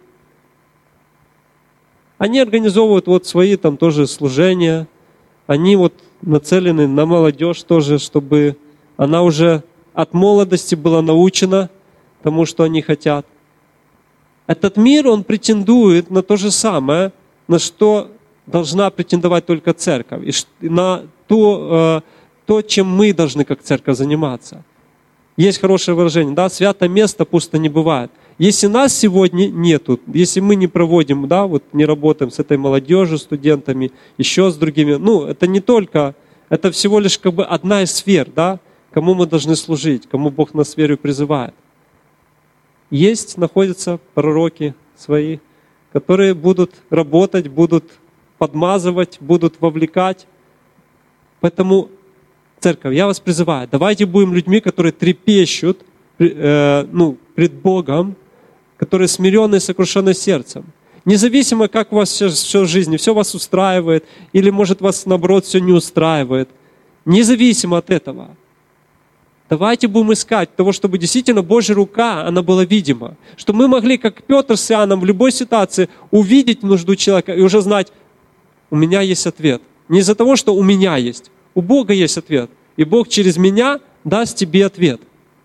Они организовывают вот свои там тоже служения, они вот нацелены на молодежь тоже, чтобы она уже от молодости была научена тому, что они хотят. Этот мир, он претендует на то же самое, на что должна претендовать только церковь, и на то, чем мы должны как церковь заниматься. Есть хорошее выражение, да, свято место пусто не бывает. Если нас сегодня нету, если мы не проводим, да, вот не работаем с этой молодежью, студентами, еще с другими, это не только, это всего лишь одна из сфер, да, кому мы должны служить, кому Бог нас верою призывает. Находятся пророки свои, которые будут работать, будут подмазывать, будут вовлекать. Поэтому, церковь, я вас призываю, давайте будем людьми, которые трепещут пред Богом, которые смиренные и сокрушенные сердцем. Независимо, как у вас все в жизни, все вас устраивает, или, может, вас, наоборот, все не устраивает. Независимо от этого. Давайте будем искать того, чтобы действительно Божья рука, она была видима. Чтобы мы могли, как Петр с Иоанном, в любой ситуации увидеть нужду человека и уже знать, у меня есть ответ. Не из-за того, что у меня есть. У Бога есть ответ. И Бог через меня даст тебе ответ.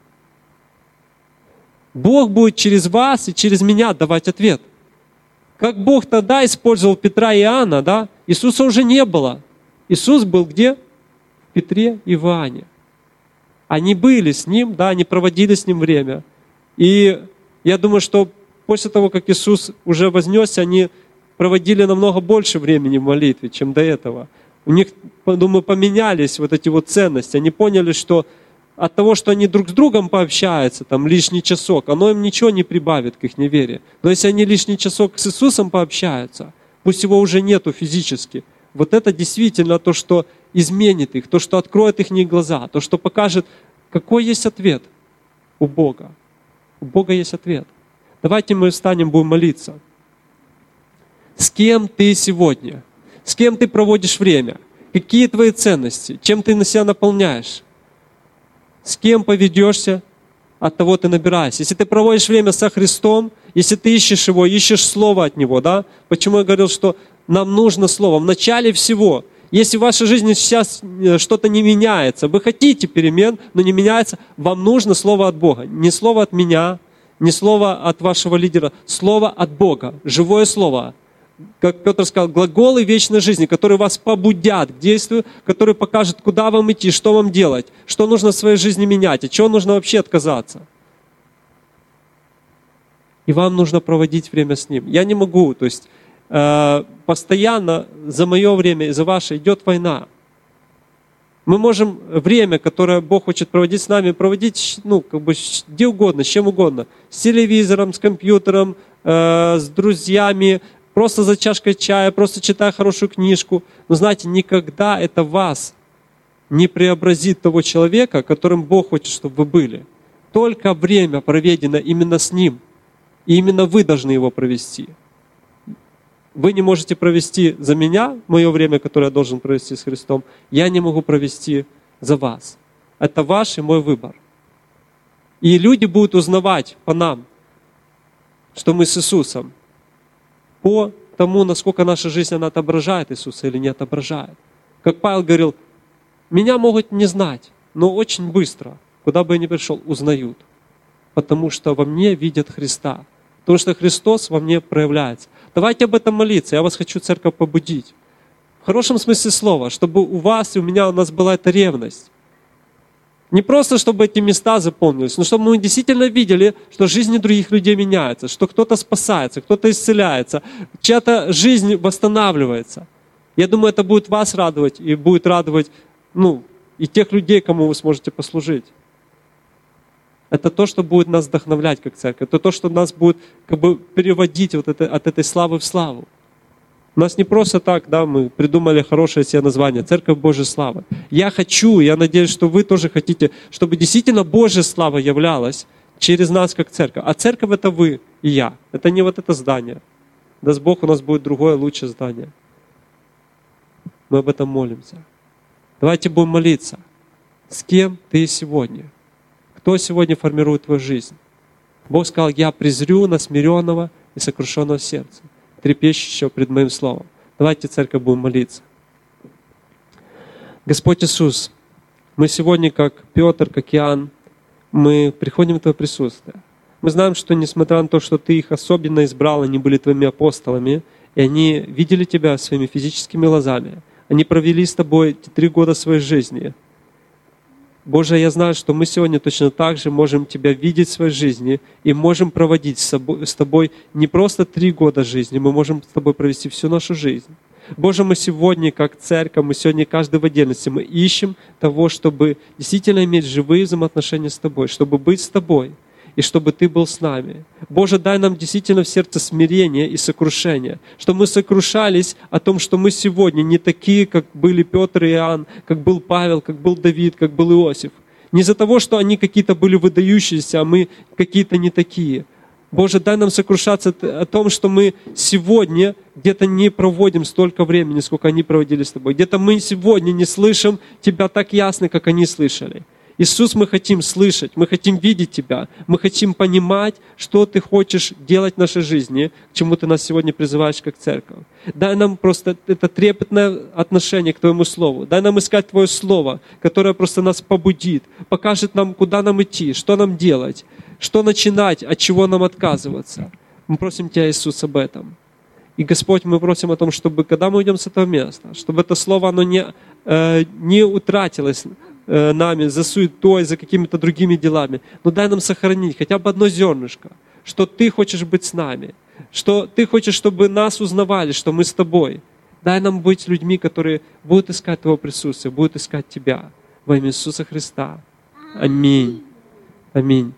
Бог будет через вас и через меня давать ответ. Как Бог тогда использовал Петра и Иоанна, да? Иисуса уже не было. Иисус был где? В Петре и в Иоанне. Они были с Ним, да, они проводили с Ним время. И я думаю, что после того, как Иисус уже вознесся, они проводили намного больше времени в молитве, чем до этого. У них, думаю, поменялись вот эти вот ценности. Они поняли, что от того, что они друг с другом пообщаются, там лишний часок, оно им ничего не прибавит к их невере. Но если они лишний часок с Иисусом пообщаются, пусть его уже нету физически, вот это действительно то, что изменит их, то, что откроет их глаза, то, что покажет, какой есть ответ у Бога. У Бога есть ответ. Давайте мы встанем, будем молиться. С кем ты сегодня? С кем ты проводишь время? Какие твои ценности? Чем ты на себя наполняешь? С кем поведешься, от того ты набираешься. Если ты проводишь время со Христом, если ты ищешь Его, ищешь Слово от Него, да? Почему я говорил, что нам нужно Слово? В начале всего, если в вашей жизни сейчас что-то не меняется, вы хотите перемен, но не меняется, вам нужно Слово от Бога. Не Слово от меня, не Слово от вашего лидера, Слово от Бога, живое Слово. Как Петр сказал, глаголы вечной жизни, которые вас побудят к действию, которые покажут, куда вам идти, что вам делать, что нужно в своей жизни менять, от чего нужно вообще отказаться. И вам нужно проводить время с Ним. Я не могу, то есть постоянно за мое время и за ваше идет война. Мы можем время, которое Бог хочет проводить с нами, проводить где угодно, с чем угодно. С телевизором, с компьютером, с друзьями, просто за чашкой чая, просто читая хорошую книжку. Но знаете, никогда это вас не преобразит того человека, которым Бог хочет, чтобы вы были. Только время проведено именно с Ним. И именно вы должны его провести. Вы не можете провести за меня мое время, которое я должен провести с Христом. Я не могу провести за вас. Это ваш и мой выбор. И люди будут узнавать по нам, что мы с Иисусом, по тому, насколько наша жизнь она отображает Иисуса или не отображает. Как Павел говорил, меня могут не знать, но очень быстро, куда бы я ни пришел, узнают. Потому что во мне видят Христа. Потому что Христос во мне проявляется. Давайте об этом молиться. Я вас хочу, церковь, побудить. В хорошем смысле слова, чтобы у вас и у нас была эта ревность. Не просто, чтобы эти места заполнились, но чтобы мы действительно видели, что жизни других людей меняются, что кто-то спасается, кто-то исцеляется, чья-то жизнь восстанавливается. Я думаю, это будет вас радовать и будет радовать и тех людей, кому вы сможете послужить. Это то, что будет нас вдохновлять как церковь. Это то, что нас будет переводить от этой славы в славу. У нас не просто так, мы придумали хорошее себе название «Церковь Божьей Славы». Я надеюсь, что вы тоже хотите, чтобы действительно Божья слава являлась через нас как церковь. А церковь — это вы и я. Это не вот это здание. Даст Бог, у нас будет другое, лучшее здание. Мы об этом молимся. Давайте будем молиться. С кем ты сегодня? Кто сегодня формирует твою жизнь? Бог сказал, я презрю на смиренного и сокрушенного сердца, трепещущего пред моим словом. Давайте, церковь, будем молиться. Господь Иисус, мы сегодня, как Петр, как Иоанн, мы приходим в Твое присутствие. Мы знаем, что несмотря на то, что Ты их особенно избрал, они были Твоими апостолами, и они видели Тебя своими физическими глазами. Они провели с Тобой эти 3 года своей жизни. Боже, я знаю, что мы сегодня точно так же можем Тебя видеть в своей жизни и можем проводить с Тобой не просто 3 года жизни, мы можем с Тобой провести всю нашу жизнь. Боже, мы сегодня, как церковь, мы сегодня каждый в отдельности, мы ищем того, чтобы действительно иметь живые взаимоотношения с Тобой, чтобы быть с Тобой и чтобы Ты был с нами. Боже, дай нам действительно в сердце смирение и сокрушение, чтобы мы сокрушались о том, что мы сегодня не такие, как были Петр и Иоанн, как был Павел, как был Давид, как был Иосиф. Не из-за того, что они какие-то были выдающиеся, а мы какие-то не такие. Боже, дай нам сокрушаться о том, что мы сегодня где-то не проводим столько времени, сколько они проводили с Тобой. Где-то мы сегодня не слышим Тебя так ясно, как они слышали. Иисус, мы хотим слышать, мы хотим видеть Тебя, мы хотим понимать, что Ты хочешь делать в нашей жизни, к чему Ты нас сегодня призываешь как церковь. Дай нам просто это трепетное отношение к Твоему Слову. Дай нам искать Твое Слово, которое просто нас побудит, покажет нам, куда нам идти, что нам делать, что начинать, от чего нам отказываться. Мы просим Тебя, Иисус, об этом. И, Господь, мы просим о том, чтобы, когда мы уйдем с этого места, чтобы это Слово, оно не утратилось нами, за суетой, за какими-то другими делами. Но дай нам сохранить хотя бы одно зернышко, что Ты хочешь быть с нами, что Ты хочешь, чтобы нас узнавали, что мы с Тобой. Дай нам быть людьми, которые будут искать Твоего присутствия, будут искать Тебя во имя Иисуса Христа. Аминь. Аминь.